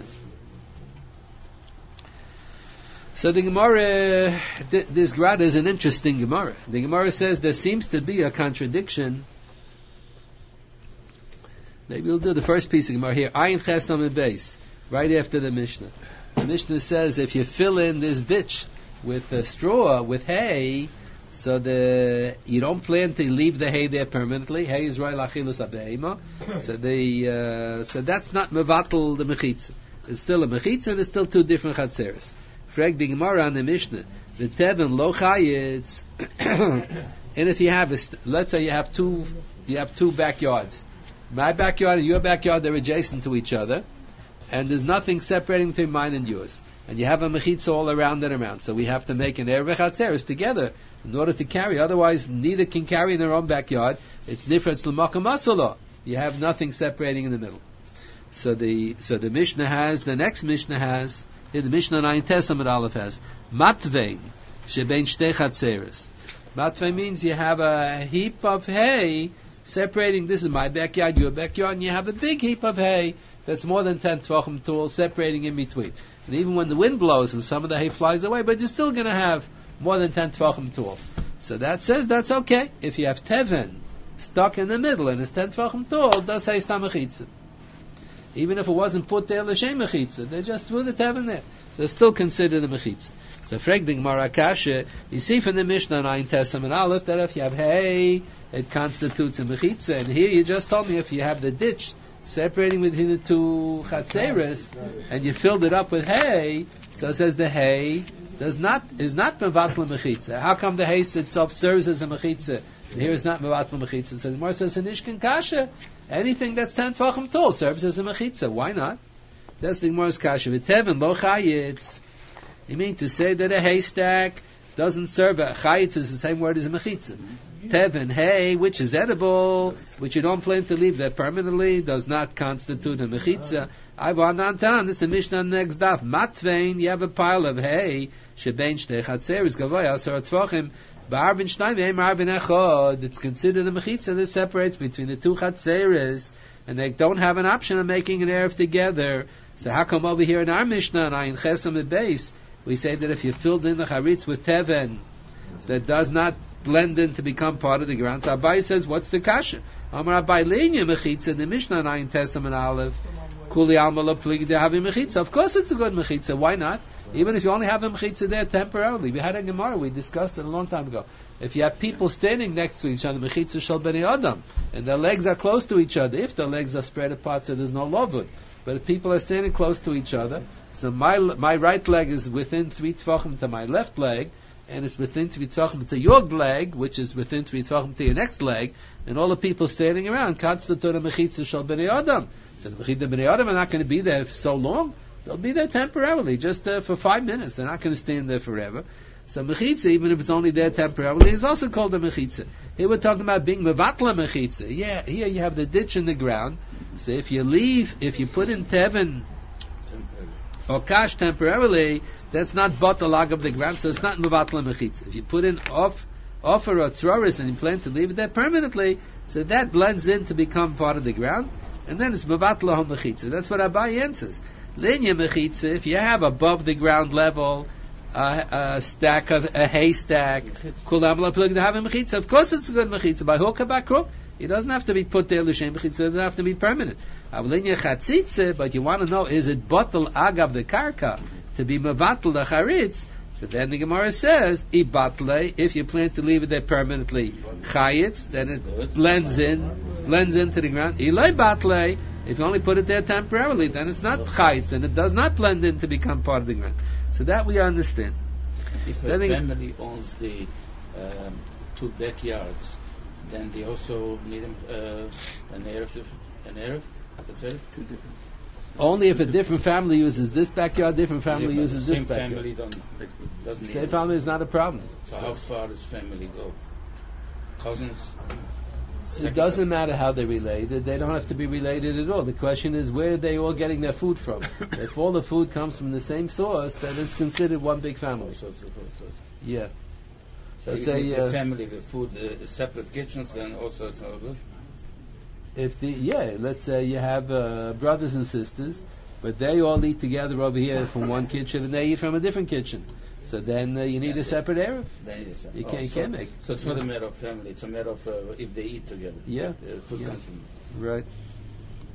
So the Gemara, th- this Grada is an interesting Gemara. The Gemara says there seems to be a contradiction Maybe we'll do the first piece of Gemara here. Ayin Ches Amud Beis, right after the Mishnah. The Mishnah says if you fill in this ditch with uh, straw, with hay, so the you don't plan to leave the hay there permanently. Hay is roy lachilus abehema. So the uh, so that's not mevatel the mechitza. It's still a mechitza, and it's still two different chatzeres. Frag the Gemara on the Mishnah. The teven lo chayitz. And if you have a, st- let's say you have two, you have two backyards. My backyard and your backyard, they're adjacent to each other, and there's nothing separating between mine and yours. And you have a mechitza all around and around. So we have to make an erev chatzeres together in order to carry. Otherwise, neither can carry in their own backyard. It's nifratz l'makam asala. You have nothing separating in the middle. So the so the Mishnah has, the next Mishnah has, the Mishnah nine Tesamid Aleph has, matvein shebein shtei chatzeres. Matvein means you have a heap of hay separating, this is my backyard, your backyard, and you have a big heap of hay that's more than ten tvachim tall separating in between. And even when the wind blows and some of the hay flies away, but you're still going to have more than ten tvachim tall. So that says that's okay. If you have teven stuck in the middle and it's ten tvachim tall, that's hay stamachitza. Even if it wasn't put there l'shem mechitza, they just threw the teven there. So it's still considered a mechitza. So frag the Gemara Kasha, you see from the Mishnah nine Tesam and Aleph that if you have hay, it constitutes a mechitza. And here you just told me if you have the ditch separating between the two chatzeres and you filled it up with hay, so it says the hay does not is not mevatla mechitza. How come the hay itself serves as a mechitza? And here is not mevatla mechitza. So the Gemara says in Ishkin Kasha, anything that's ten tvachim tall serves as a mechitza. Why not? That's the Gemara's Kasha. V'teven lo chayitz. You mean to say that a haystack doesn't serve a chayitz is the same word as a mechitza. Teven, hay, which is edible, which you don't plan to leave there permanently, does not constitute a mechitza. I want to understand, this is the Mishnah next daf. Matvein, you have a pile of hay, shebein shtei chatzeres, gavoya, asar tvachim, ba'arvin shnayim, ein ma'arvin echad. It's considered a mechitza that separates between the two chatzeres, and they don't have an option of making an erev together. So how come over here in our Mishnah, and Ayin Ches Amud Beis, we say that if you filled in the charitz with teven, that does not blend in to become part of the ground. So Abai says, what's the kasha? Amar Abai Leinya mechitza, the Mishnah nine Tesam and Aleph, Kuli Alma lo plig de havi mechitza. Of course it's a good mechitza. Why not? Even if you only have a mechitza there temporarily. We had a Gemara, we discussed it a long time ago. If you have people standing next to each other, mechitza shel bnei adam, and their legs are close to each other, if their legs are spread apart, so there's no lovud. But if people are standing close to each other, so my my right leg is within three tvachim to my left leg, and it's within three tvachim to your leg, which is within three tvachim to your next leg, and all the people standing around constitute a mechitza shel bnei adam. So the mechitza bnei adam are not going to be there for so long; they'll be there temporarily, just uh, for five minutes. They're not going to stand there forever. So mechitza, even if it's only there temporarily, is also called a mechitza. Here we're talking about being mevatla mechitza. Yeah, here you have the ditch in the ground. So if you leave, if you put in teven or kash temporarily, that's not batalag of the ground, so it's not mevatla mechitza. If you put in off, offer or tzroris and you plan to leave it there permanently, so that blends in to become part of the ground, and then it's mevatla mechitza. That's what Abai answers. Linya mechitza, if you have above the ground level uh, a stack of a haystack, kulam la plug to have a mechitza. Of course, it's a good mechitza by hook or by crook. It doesn't have to be put there l'shem mechitza. It doesn't have to be permanent. Avlinya chatzitza, but you want to know, is it batal agav the karka to be mevatel the charitz? So then the Gemara says, ibatle, if you plan to leave it there permanently, chayitz, then it blends in, blends into the ground. Ilay batle, if you only put it there temporarily, then it's not chayitz, and it does not blend in to become part of the ground. So that we understand. If a family owns the um, two backyards, then they also need uh, an erev, an erev, that's erev? Two different. Only if a different family uses this backyard, different family yeah, uses this same backyard. Family don't, doesn't same family is not a problem. So how far does family go? Cousins? It doesn't matter how they're related. They don't have to be related at all. The question is, where are they all getting their food from? If all the food comes from the same source, then it's considered one big family. So it's, yeah. So it's if a, the uh, family with food, uh, separate kitchens, then also it's not good. If the yeah, let's say you have uh, brothers and sisters, but they all eat together over here from one kitchen, and they eat from a different kitchen. So then uh, you need yeah, a separate erev. You, oh, can't, you so, can't make. So it's not a matter of family; it's a matter of uh, if they eat together. Yeah. Uh, food yeah. comes from. Right.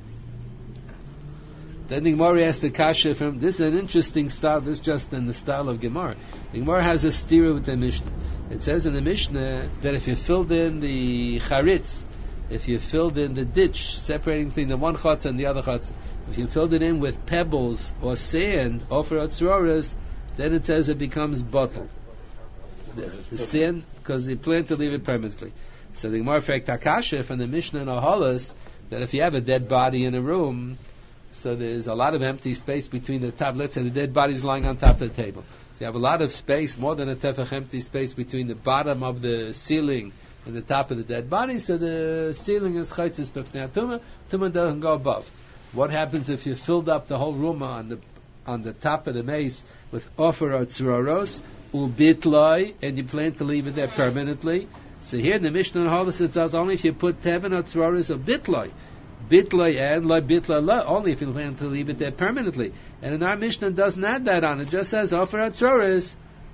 Then the Gemara asked the Kasha from, this is an interesting style, this is just in the style of Gemara. The Gemara has a stira with the Mishnah. It says in the Mishnah that if you filled in the charitz, if you filled in the ditch separating between the one chutz and the other chutz, if you filled it in with pebbles or sand, ofer otzroras, then it says it becomes bottle. The, the sand, because you plan to leave it permanently. So the Gemara fact Takasha from the Mishnah in Ohalas, that if you have a dead body in a room, so there's a lot of empty space between the tablets and the dead body's lying on top of the table. So you have a lot of space, more than a tefach empty space between the bottom of the ceiling and the top of the dead body, so the ceiling is chaytzis b'fnei tumah, tumah doesn't go above. What happens if you filled up the whole room on the on the top of the mace with ofer or tzroros, ubitloi, and you plan to leave it there permanently? So here in the Mishnah and Hollis it says only if you put teven or tzroros or bitloi. Bitloi and loy bitla lo, only if you plan to leave it there permanently. And in our Mishnah doesn't add that on, it just says ofer or tzroros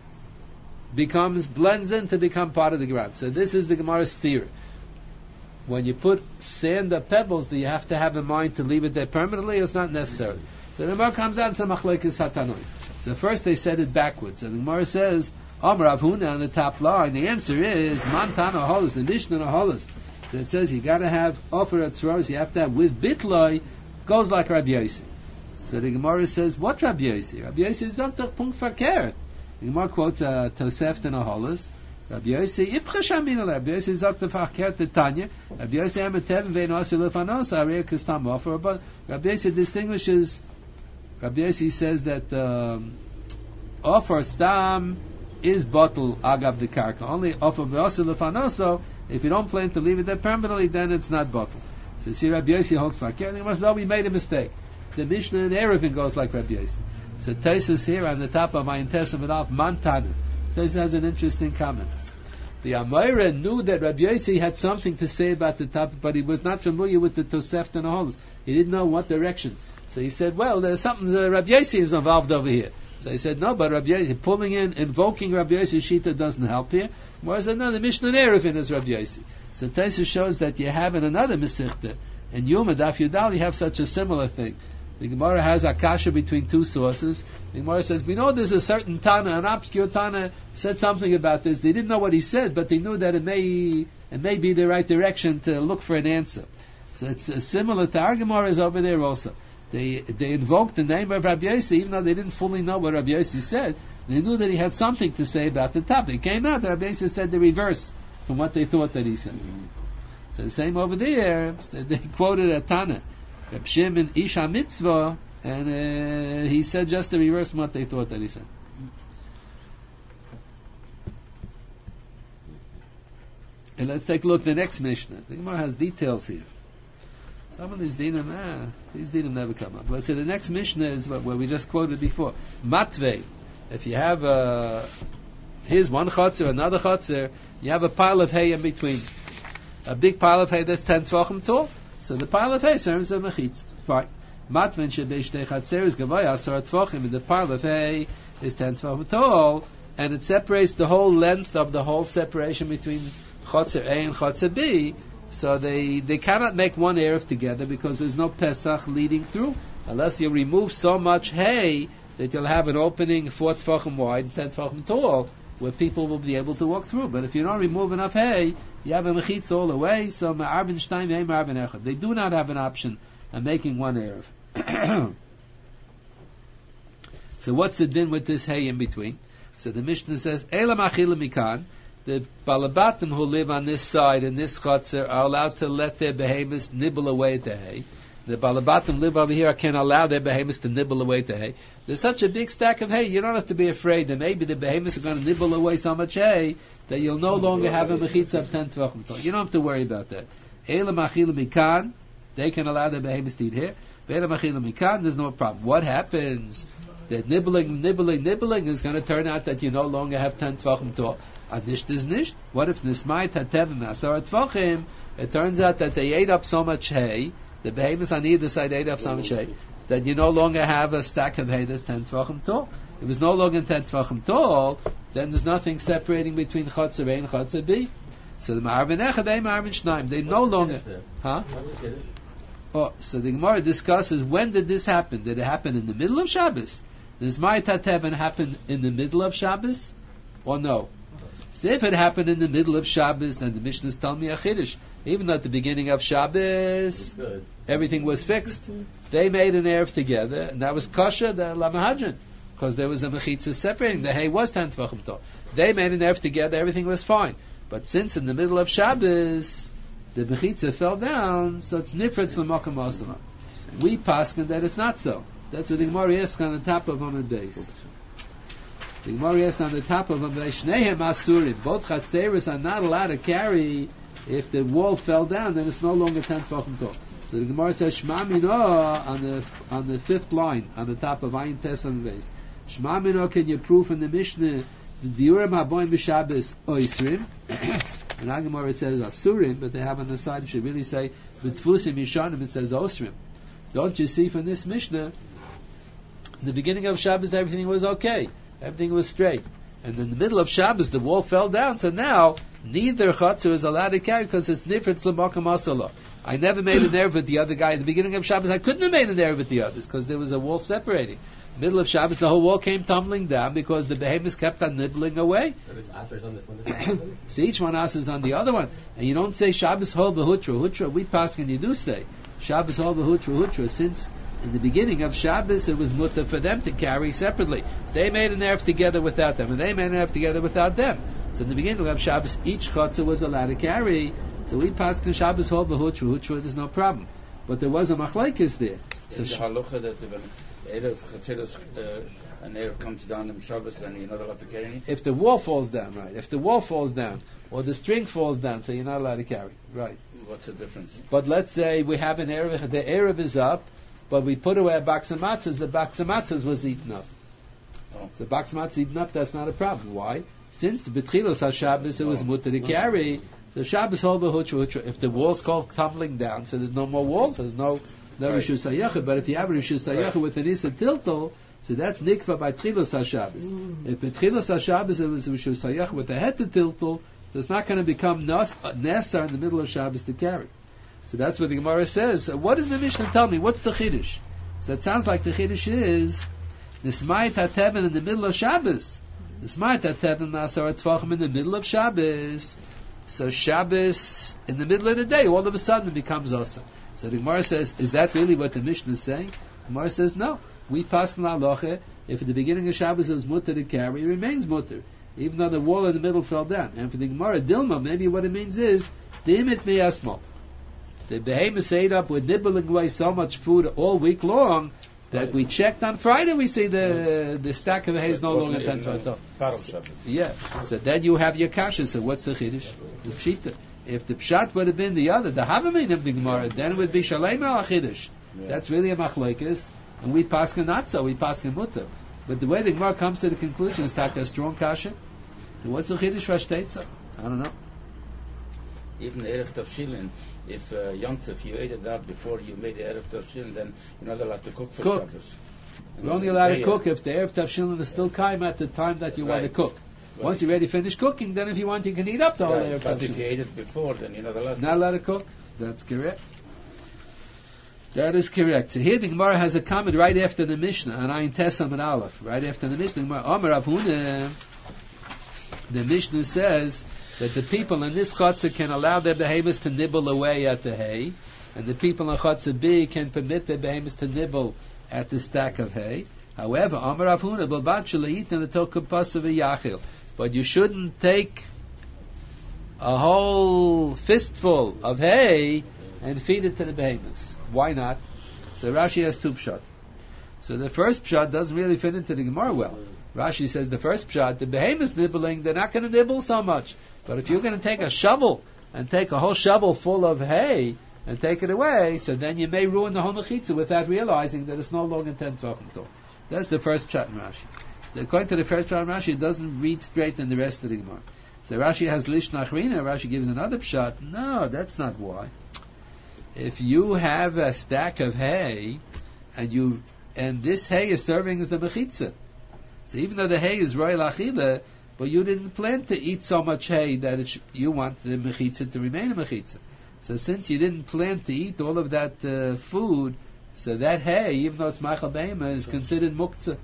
becomes, blends in to become part of the ground. So this is the Gemara's theory. When you put sand or pebbles, do you have to have in mind to leave it there permanently? It's not necessary. So the Gemara comes out and says machlekes hatanoi. So first they said it backwards. And the Gemara says, Amar Rav Huna on the top line. The answer is Mantana Holus, the Mishnah Holus. So it says you got to have ofer atzros, you have to have with bitloi, goes like Rabbi Yossi. So the Gemara says, what Rabbi Yossi? Rabbi Yossi is not the punkt verkehrt. The Gemara quotes uh, Tosefta and Aholas. Rabbi Yossi, Ipcha Shamin Rabbi Yossi zok the verkehrt the Tanya. Rabbi Yossi amatev vein osi lefanos arei kastam offer. But Rabbi Yossi distinguishes. Rabbi Yossi says that um, offer stam is bottle agav the karka. Only offer veosi lefanoso. If you don't plan to leave it there permanently, then it's not bottle. So see, Rabbi Yossi holds verkehrt. The Gemara says, oh, we made a mistake. The Mishnah in Erevin goes like Rabbi Yossi. So Taisus here on the top of my Testament of Mantana. Taisus has an interesting comment. The Amoira knew that Rabbi Yossi had something to say about the topic, but he was not familiar with the Tosefta and the Holus. He didn't know what direction. So he said, well, there's something uh, Rabbi Yossi is involved over here. So he said, no, but Rabbi Yossi, pulling in, invoking Rabbi Yossi's Shita doesn't help here. Whereas another Mishnah in Erevin is Rabbi Yossi. So Taisus shows that you have in another Mesichta, in Yuma Daf Yudal, you have such a similar thing. The Gemara has a kasha between two sources. The Gemara says, we know there's a certain Tana, an obscure Tana, said something about this. They didn't know what he said, but they knew that it may it may be the right direction to look for an answer. So it's uh, similar to our Gemara is over there also. They they invoked the name of Rabbi Yossi, even though they didn't fully know what Rabbi Yossi said. They knew that he had something to say about the topic. It came out that Rabbi Yossi said the reverse from what they thought that he said. Mm-hmm. So the same over there, they quoted a Tana. Reb Shimon Isha Mitzvah, and uh, he said just the reverse from what they thought that he said. And let's take a look at the next Mishnah. The Gemara has details here. Some of these dinim, ah, these dinim never come up. Let's say the next Mishnah is what, where we just quoted before. Matvei. If you have a, here's one chotzer, another chotzer, you have a pile of hay in between. A big pile of hay that's ten tvachim tall. So the pile of hay serves a mechitz. Fine. Matven shebei shtei chatzeres gavaya asar tvachim, and the pile of hay is ten tvachim tall, and it separates the whole length of the whole separation between chotzer A and chotzer B. So they they cannot make one erev together because there's no Pesach leading through, unless you remove so much hay that you'll have an opening four tvachim wide and ten tvachim tall, where people will be able to walk through. But if you don't remove enough hay, you have a mechitz all the way, so ma'arvin shtayim hay ma'arvin echad. They do not have an option of making one erev. So what's the din with this hay in between? So the Mishnah says, Elam achila mikan, the balabatim who live on this side in this chotzer are allowed to let their behemoths nibble away at the hay. The balabatim live over here can allow their behemoths to nibble away at the hay. There's such a big stack of hay, you don't have to be afraid that maybe the behemoths are going to nibble away so much hay that you'll no longer have a mechitza of ten tvachim tall. You don't have to worry about that. Elam achila mikan, they can allow their behemoths to eat here. Elam achila mikan, there's no problem. What happens? That nibbling, nibbling, nibbling is going to turn out that you no longer have ten tvachim tall. Anisht is nisht. What if nismai tatevim asar tvachim? It turns out that they ate up so much hay, the behemoths on either side ate up so much hay, that you no longer have a stack of hay that's ten tvachim tall. If it's no longer ten tvachim tall, then there's nothing separating between chotzer A and chotzer B. So the ma'arvin echad, they ma'arvin shnaim. They no longer, huh? Oh, so the Gemara discusses when did this happen? Did it happen in the middle of Shabbos? Does Ma'at HaTeven happen in the middle of Shabbos? Or no? So if it happened in the middle of Shabbos, then the Mishnah is telling me a Chiddush. Even though at the beginning of Shabbos, everything was fixed. They made an Erev together, and that was kosher, the Lamahadran, because there was a Mechitza separating. The hay was ten Tvachim Tov. They made an Erev together, everything was fine. But since in the middle of Shabbos, the Mechitza fell down, so it's Nifretz L'Makam Asana. We paskin that it's not so. That's what the Gemara asks on the top of Amud Beis. The Gemara asks on the top of Amud Beis, Shnehem Asurim. Both Chatzeros are not allowed to carry. If the wall fell down, then it's no longer ten Tvachim Tov. So the Gemara says Shema Mino on the on the fifth line on the top of Ayin Tes Amud Beis. Shema Mino, can you prove in the Mishnah the Diurim Haboim B'Shabbos Oisrim? And the Gemara it says Asurim, but they have on the side it should really say B'Tfusim Yishanim. It says Osrim. Don't you see from this Mishnah? In the beginning of Shabbos, everything was okay. Everything was straight. And in the middle of Shabbos, the wall fell down. So now, neither Chatzor is allowed to carry because it's Nifretz L'Makam Asala. I never made an Erev with the other guy. At the beginning of Shabbos, I couldn't have made an Erev with the others because there was a wall separating. Middle of Shabbos, the whole wall came tumbling down because the behemoths kept on nibbling away. So each one asks on the other one. And you don't say Shabbos Hol B'Hutra. Hutra, we pass and you do say Shabbos Hol B'Hutra Hutra, since in the beginning of Shabbos, it was mutter for them to carry separately. They made an Erev together without them, and they made an Erev together without them. So in the beginning of Shabbos, each Chatzah was allowed to carry. So we pass in Shabbos Hol B'Hutra Hutra, there's no problem. But there was a machlekes there. So the halacha that when Erev Chatzeros, uh, an Erev comes down in Shabbos, then you're not allowed to carry anything? If the wall falls down, right. If the wall falls down, or the string falls down, so you're not allowed to carry. Right. What's the difference? But let's say we have an Erev, the Erev is up, but we put away a box of matzahs, the box of matzahs was eaten up. Oh. The box of matzahs eaten up, that's not a problem. Why? Since the B'tchilos HaShabbos, it was oh. mutter to carry, the Shabbos Hol B'Hutra Hutra. If the walls go tumbling down, so there's no more walls, there's no no right. Rishus HaYachid. But if you have a Rishus HaYachid with an Issa Tiltal, so that's Nikva by Tchilos HaShabbos. Mm. If B'tchilos HaShabbos it was a Rishus HaYachid with a Heta Tiltal, so it's not going to become Nesar in the middle of Shabbos to carry. So that's what the Gemara says. What does the Mishnah tell me? What's the Chiddush? So it sounds like the Chiddush is Nismayit HaTeven in the middle of Shabbos. Nismayit HaTeven Nasar Tvachim in the middle of Shabbos. So Shabbos in the middle of the day, all of a sudden it becomes awesome. So the Gemara says, is that really what the Mishnah is saying? The Gemara says, no. We pass from Halacha, if at the beginning of Shabbos it was mutter to carry, it remains mutter, even though the wall in the middle fell down. And for the Gemara, Dilma, maybe what it means is, Dimit miyasmo. The behemoths ate up with nibbling away so much food all week long that we checked on Friday, we see the the stack of hay is no longer ten to Yeah. So then you have your kasha. So what's the chiddush? The pshita. If the pshat would have been the other, the havamin of the Gemara, then it would be shalem al chiddush. That's really a machlokes, and we paskin not so. We paskin mutter. But the way the Gemara comes to the conclusion is taka a strong kasha. And what's the chiddush for shteitza? I don't know. Even Erev Tavshilin, if uh, Yom Tov, you ate it out before you made the Erev Tavshilin, then you're not allowed to cook for cook. Shabbos. You're only allowed to cook if the Erev Tavshilin is still kaim at the time that you right. want to cook. Right. Once you already finished cooking, then if you want, you can eat up the whole right. Erev Tavshilin. But if you ate it before, then you're not allowed to Not allowed to cook. That's correct. That is correct. So here the Gemara has a comment right after the Mishnah, and Ayin Tesam and Aleph. Right after the Mishnah, the Gemara, Amar Rav Huna, the Mishnah says that the people in this chutzah can allow their behemoths to nibble away at the hay, and the people in chutzah B can permit their behemoths to nibble at the stack of hay. However, Amar Rav Huna, B'lvad shelo yitin eto kupasa v'yachil. But you shouldn't take a whole fistful of hay and feed it to the behemoths. Why not? So Rashi has two pshat. So the first pshat doesn't really fit into the Gemara well. Rashi says the first pshat, the behemoths nibbling, they're not going to nibble so much. But if you're going to take a shovel and take a whole shovel full of hay and take it away, so then you may ruin the whole mechitza without realizing that it's no longer ten tvachim tall. That's the first pshat in Rashi. According to the first pshat in Rashi, it doesn't read straight in the rest of the Gemara. So Rashi has lish nachrina. Rashi gives another pshat. No, that's not why. If you have a stack of hay and you and this hay is serving as the mechitza, so even though the hay is royal achila, but you didn't plan to eat so much hay that it sh- you want the mechitza to remain a mechitza. So since you didn't plan to eat all of that uh, food, so that hay, even though it's ma'achal behema, is considered muktzah.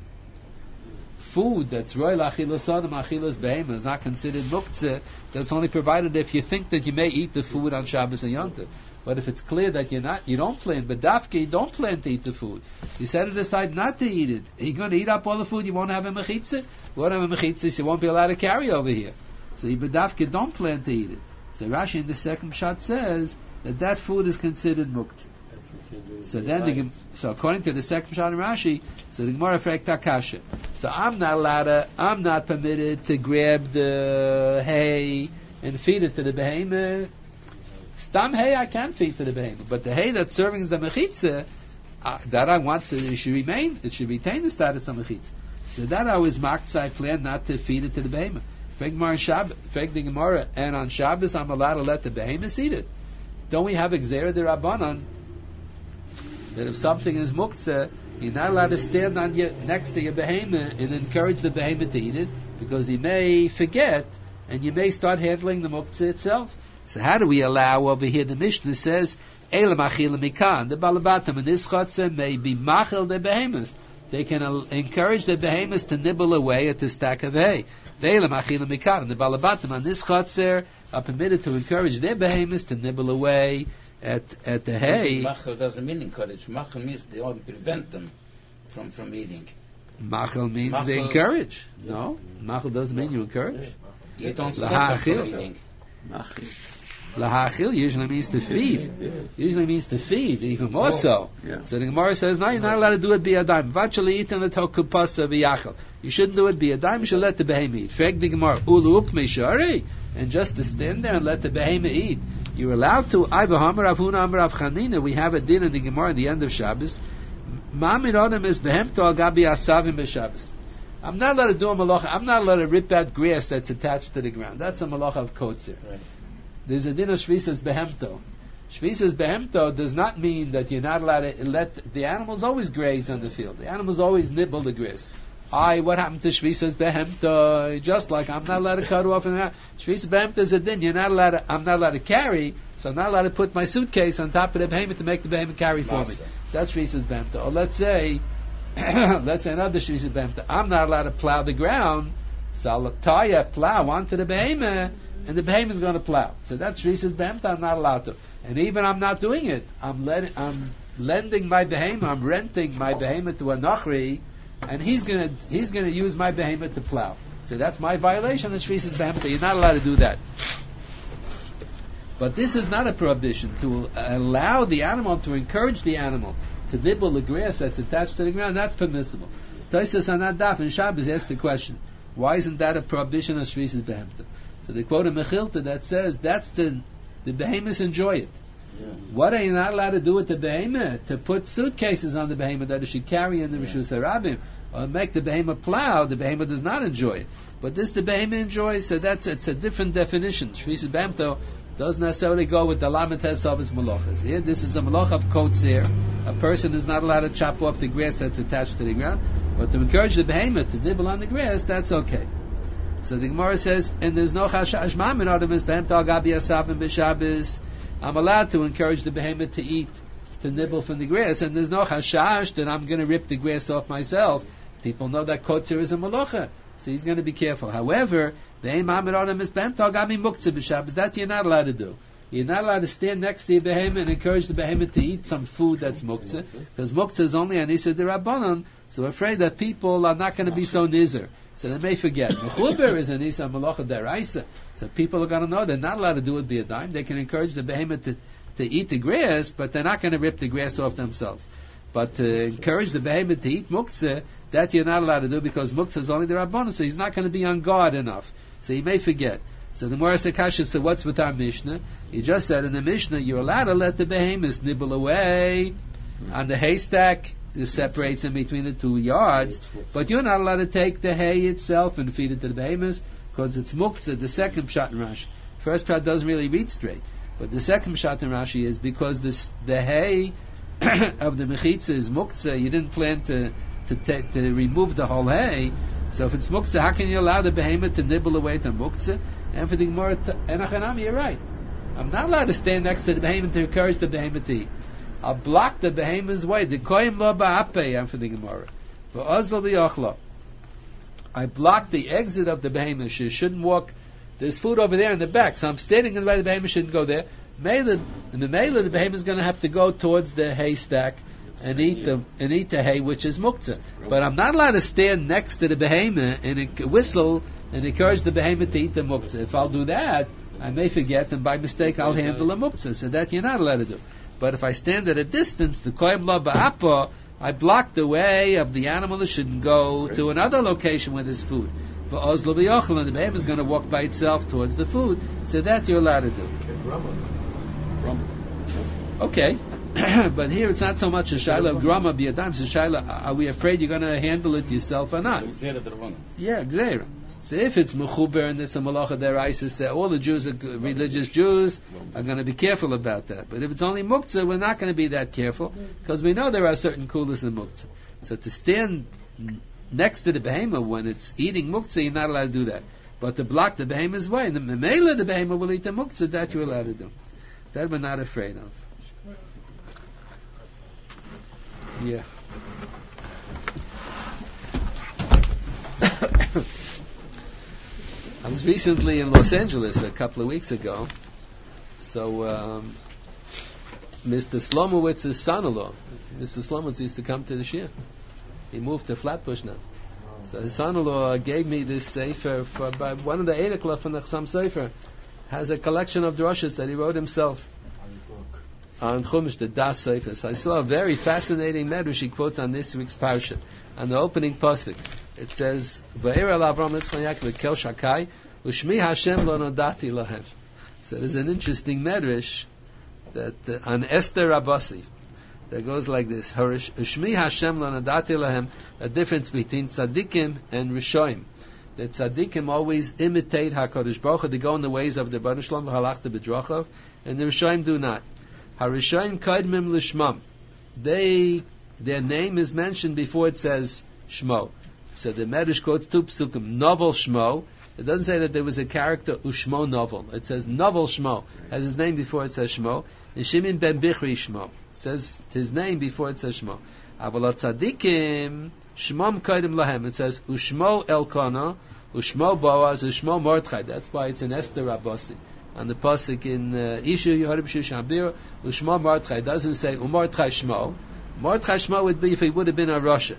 Food that's roy l'achilas adam, achilas behema, is not considered muktzah. That's only provided if you think that you may eat the food on Shabbos and Yom Tov. But if it's clear that you're not, you don't plan, but dafke, you don't plan to eat the food. You set it aside not to eat it. You're going to eat up all the food, you won't have a mechitza. You won't have a mechitza, so you won't be allowed to carry over here. So you bedafke don't plan to eat it. So Rashi in the second shot says that that food is considered muktzah. So then, the, so according to the second shot in Rashi, so the Gemara fragt Akasha. So I'm not allowed to, I'm not permitted to grab the hay and feed it to the behemoth. Stam hay I can feed to the behemoth, but the hay that's serving as the mechitza, uh, that I want to, it should remain, it should retain the status of mechitza. So that I was marked, I plan not to feed it to the behemoth. Frag the Gemara, and on Shabbos I'm allowed to let the behemoth eat it. Don't we have Gzera de Rabbanan that if something is muktzah, you're not allowed to stand on your, next to your behemoth and encourage the behemoth to eat it, because he may forget and you may start handling the muktzah itself. So how do we allow over here? The Mishnah says, Elam achil mikan, the balabatam and this chotzer may be machil the behemoth. They can uh, encourage the behemoths to nibble away at the stack of hay. The Elam achil mikan, the balabatam and this chotzer are permitted to encourage their behemoths to nibble away at at the hay. Machel doesn't mean encourage. Machel means they only prevent them from, from eating. Machel means Machel, they encourage. No, Machel doesn't mean you encourage. You don't stop them from eating. Lahachil usually means to feed. Usually means to feed, even more so. Yeah. So the Gemara says, no, you're not allowed to do it biyadayim. Vachali eaten the tokupasa v'yachal. You shouldn't do it biyadayim. You should let the behemoth eat. Frag the Gemara, ulu ukme shari, and just to stand there and let the behemoth eat. You're allowed to. I v'hamar avuna amar av chanina. We have a din in the Gemara at the end of Shabbos. Ma'amid adam is behemto al gabi asavim b'Shabbos. I'm not allowed to do a malacha. I'm not allowed to rip that grass that's attached to the ground. That's a malacha of kotzer. Right. There's a din of shvisas behemto. Shvisas behemto does not mean that you're not allowed to let the animals always graze on the field. The animals always nibble the grass. I, what happened to shvisas behemto? Just like I'm not allowed to cut off and that. Shvisas behemto is a din. You're not allowed to, I'm not allowed to carry, so I'm not allowed to put my suitcase on top of the behemoth to make the behemoth carry for Masa. me. That's shvisas behemto. Or let's say, let's say another shvisas behemto. I'm not allowed to plow the ground, so I'll tie a plow onto the behemoth, and the behemoth is going to plow. So that's shvisas behemto. I'm not allowed to. And even I'm not doing it. I'm letting, I'm lending my behemoth. I'm renting my behemoth to a nachri, and he's going to he's going to use my behemoth to plow. So that's my violation of shvisas behemto. You're not allowed to do that. But this is not a prohibition to allow the animal, to encourage the animal to nibble the grass that's attached to the ground. That's permissible. Tosfos Anadaf in Shabbos asked the question, why isn't that a prohibition of shvisas behemto? So they quote a Mechilta that says that's the the behemoths enjoy it. Yeah. What are you not allowed to do with the behemoth? To put suitcases on the behemoth that it should carry in the Rishus Harabim, or make the behemoth plow. The behemoth does not enjoy it, but this the behemoth enjoys. So that's it's a different definition. Shvisas behemto doesn't necessarily go with the lamet of its malachas. Here, this is a malach of kotzer. A person is not allowed to chop off the grass that's attached to the ground, but to encourage the behemoth to nibble on the grass, that's okay. So the Gemara says, and there's no chashash ma'amin adam is behemto al gabi asavim b'Shabbos. I'm allowed to encourage the behemoth to eat, to nibble from the grass, and there's no chashash that I'm going to rip the grass off myself. People know that kotzer is a malacha, so he's going to be careful. However, the aim ma'amin adam is behemto al gabi muktzah b'Shabbos. That you're not allowed to do. You're not allowed to stand next to your behemoth and encourage the behemoth to eat some food that's muktzah, because muktzah is only an isa d'Rabbanan, so we're afraid that people are not going to be so nizer. So they may forget. Mechuber is an isa malacha deraisa. So people are going to know they're not allowed to do it be a dime. They can encourage the behemoth to, to eat the grass, but they're not going to rip the grass off themselves. But to encourage the behemoth to eat muktzah, that you're not allowed to do, because muktzah is only the Rabbanan, so he's not going to be on guard enough. So he may forget. So the Morris Akasha said, what's with our Mishnah? He just said in the Mishnah, you're allowed to let the behemoth nibble away on the haystack. It separates in between the two yards, but you're not allowed to take the hay itself and feed it to the behemoths, because it's muktzah. The second pshat in Rashi, first pshat doesn't really read straight, but the second pshat in Rashi is because this, the hay of the mechitza is muktzah. You didn't plan to to, ta- to remove the whole hay, so if it's muktzah, how can you allow the behemoth to nibble away the muktzah? And for the Gemara, and Achanami, you're right. I'm not allowed to stand next to the behemoth to encourage the behemoth to eat. I'll block the behemoth's way. The koyim lo ba'apei, I'm for the Gemara. V'ozlo b'yochlo. I block the exit of the behemoth. She shouldn't walk. There's food over there in the back, so I'm standing in the way the behemoth shouldn't go there. Mela, in the Mela, the behemoth is going to have to go towards the haystack and eat the and eat the hay, which is muktzah. But I'm not allowed to stand next to the behemoth and whistle and encourage the behemoth to eat the muktzah. If I'll do that, I may forget, and by mistake I'll handle the muktzah. So that you're not allowed to do. But if I stand at a distance, the koyim lo ba'apa, I block the way of the animal that shouldn't go to another location where there's food. For ozlo b'yochel, and the behemoth is going to walk by itself towards the food. So that you're allowed to do. Okay. But here it's not so much a shaila of grama biyadam, it's a shaila, are we afraid you're going to handle it yourself or not? Yeah, gzeira. So if it's mechuber and it's a malacha deraisa, say all the Jews, are religious Jews, are going to be careful about that. But if it's only muktzah, we're not going to be that careful, because we know there are certain kulas in muktzah. So to stand next to the behemoth when it's eating muktzah, you're not allowed to do that. But to block the behemoth's way, and the memela the behemoth will eat the muktzah, that you're allowed to do. That we're not afraid of. Yeah. I was recently in Los Angeles a couple of weeks ago. So um, Mister Slomowitz's son-in-law, Mister Slomowitz used to come to the shir. He moved to Flatbush now. So his son-in-law gave me this sefer for by one of the Eidekla from the Chassam Sefer. Has a collection of drushes that he wrote himself on Chumash, the Das Sefer. So I saw a very fascinating medrash he quotes on this week's parsha. On the opening pasuk, it says, "Va'er al Avram Yitzchak Yaakov kel shakai, u'shmi Hashem lo nodati lahem." So there's an interesting medrash that uh, on Esther Rabasi that goes like this: "U'shmi Hashem lo nodati lahem." A difference between tzaddikim and rishoim. The tzaddikim always imitate Hakadosh Baruch Hu. They go in the ways of the Baruch Shalom v'halachta b'drachav, and the rishoim do not. Harishoim kaidmim lishmam. They, their name is mentioned before it says Shmo. So the Medrash quotes two psukim. Novel Shmo. It doesn't say that there was a character Ushmo Novel. It says Novel Shmo. Has his name before it says Shmo. And Shimin ben Bichri Shmo. It says his name before it says Shmo. Avalot tzadikim Shmom kaidim lahem. It says Ushmo Elkanah, Ushmo Boaz, Ushmo Mordechai. That's why it's in Esther Rabasi. On the pasuk in uh, Ishu Yehorim Shushan Ushmo Mordechai. It doesn't say Umordechai Shmo. Mordechai Shmo would be if he would have been a Rasha.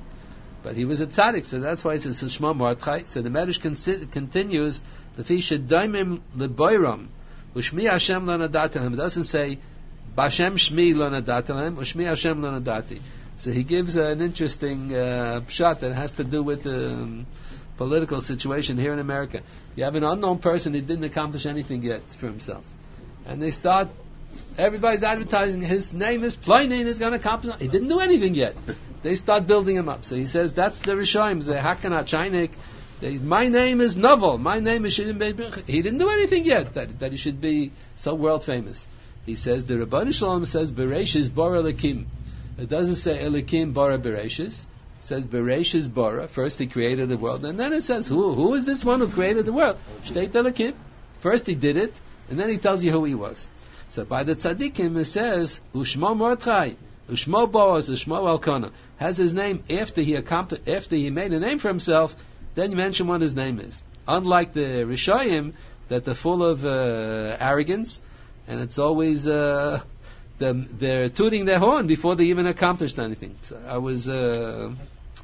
But he was a tzaddik, so that's why it says Shmo Mordechai. So the Medrash con- continues, the fish daimim leboiram, ushmi Hashem lo nadatelem. It doesn't say Bashem Shmi lo nadatelem, ushmi Hashem lo nadati. So he gives uh, an interesting uh, pshat that has to do with the um, political situation here in America. You have an unknown person who didn't accomplish anything yet for himself, and they start. Everybody's advertising his name is Pliny and he's going to accomplish. He didn't do anything yet. They start building him up. So he says that's the Rishonim, the Hakanah Chainik. My name is Novel. My name is Shidim Beis. He didn't do anything yet that, that he should be so world famous. He says the Rabbanu Shalom says Bereshis Bara Elikim. It doesn't say Elikim Bara Bereshis. It says Bereshis Bara. First he created the world, and then it says who who is this one who created the world? Shteit Elikim. First he did it, and then he tells you who he was. So by the tzaddikim it says Ushmo Mordechai, Ushmo Boaz, Ushmo Elkanah. Has his name after he accomplished, after he made a name for himself. Then you mention what his name is. Unlike the Rishoyim, that they're full of uh, arrogance, and it's always uh, the, they're tooting their horn before they even accomplished anything. So I was uh,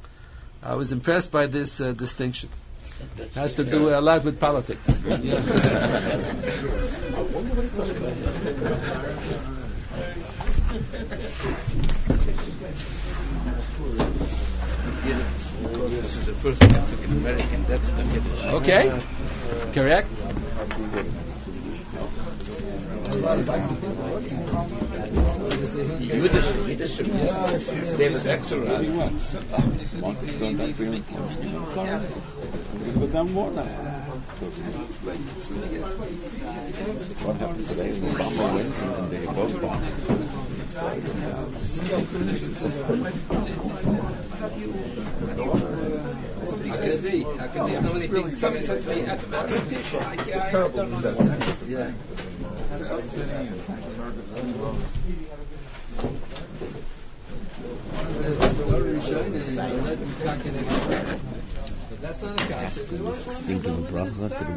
I was impressed by this uh, distinction. It has to do a lot with politics. Yeah. This is the first African American. That's the Kiddush. Okay, correct. Yiddish, Yiddish. They have extra. But then more now. What happened today? Obama went and they both bombed. Somebody's can it be? How can they so many things? Somebody said to me, "That's a mathematician." I, I, I don't understand. Yeah. But that's not a concept.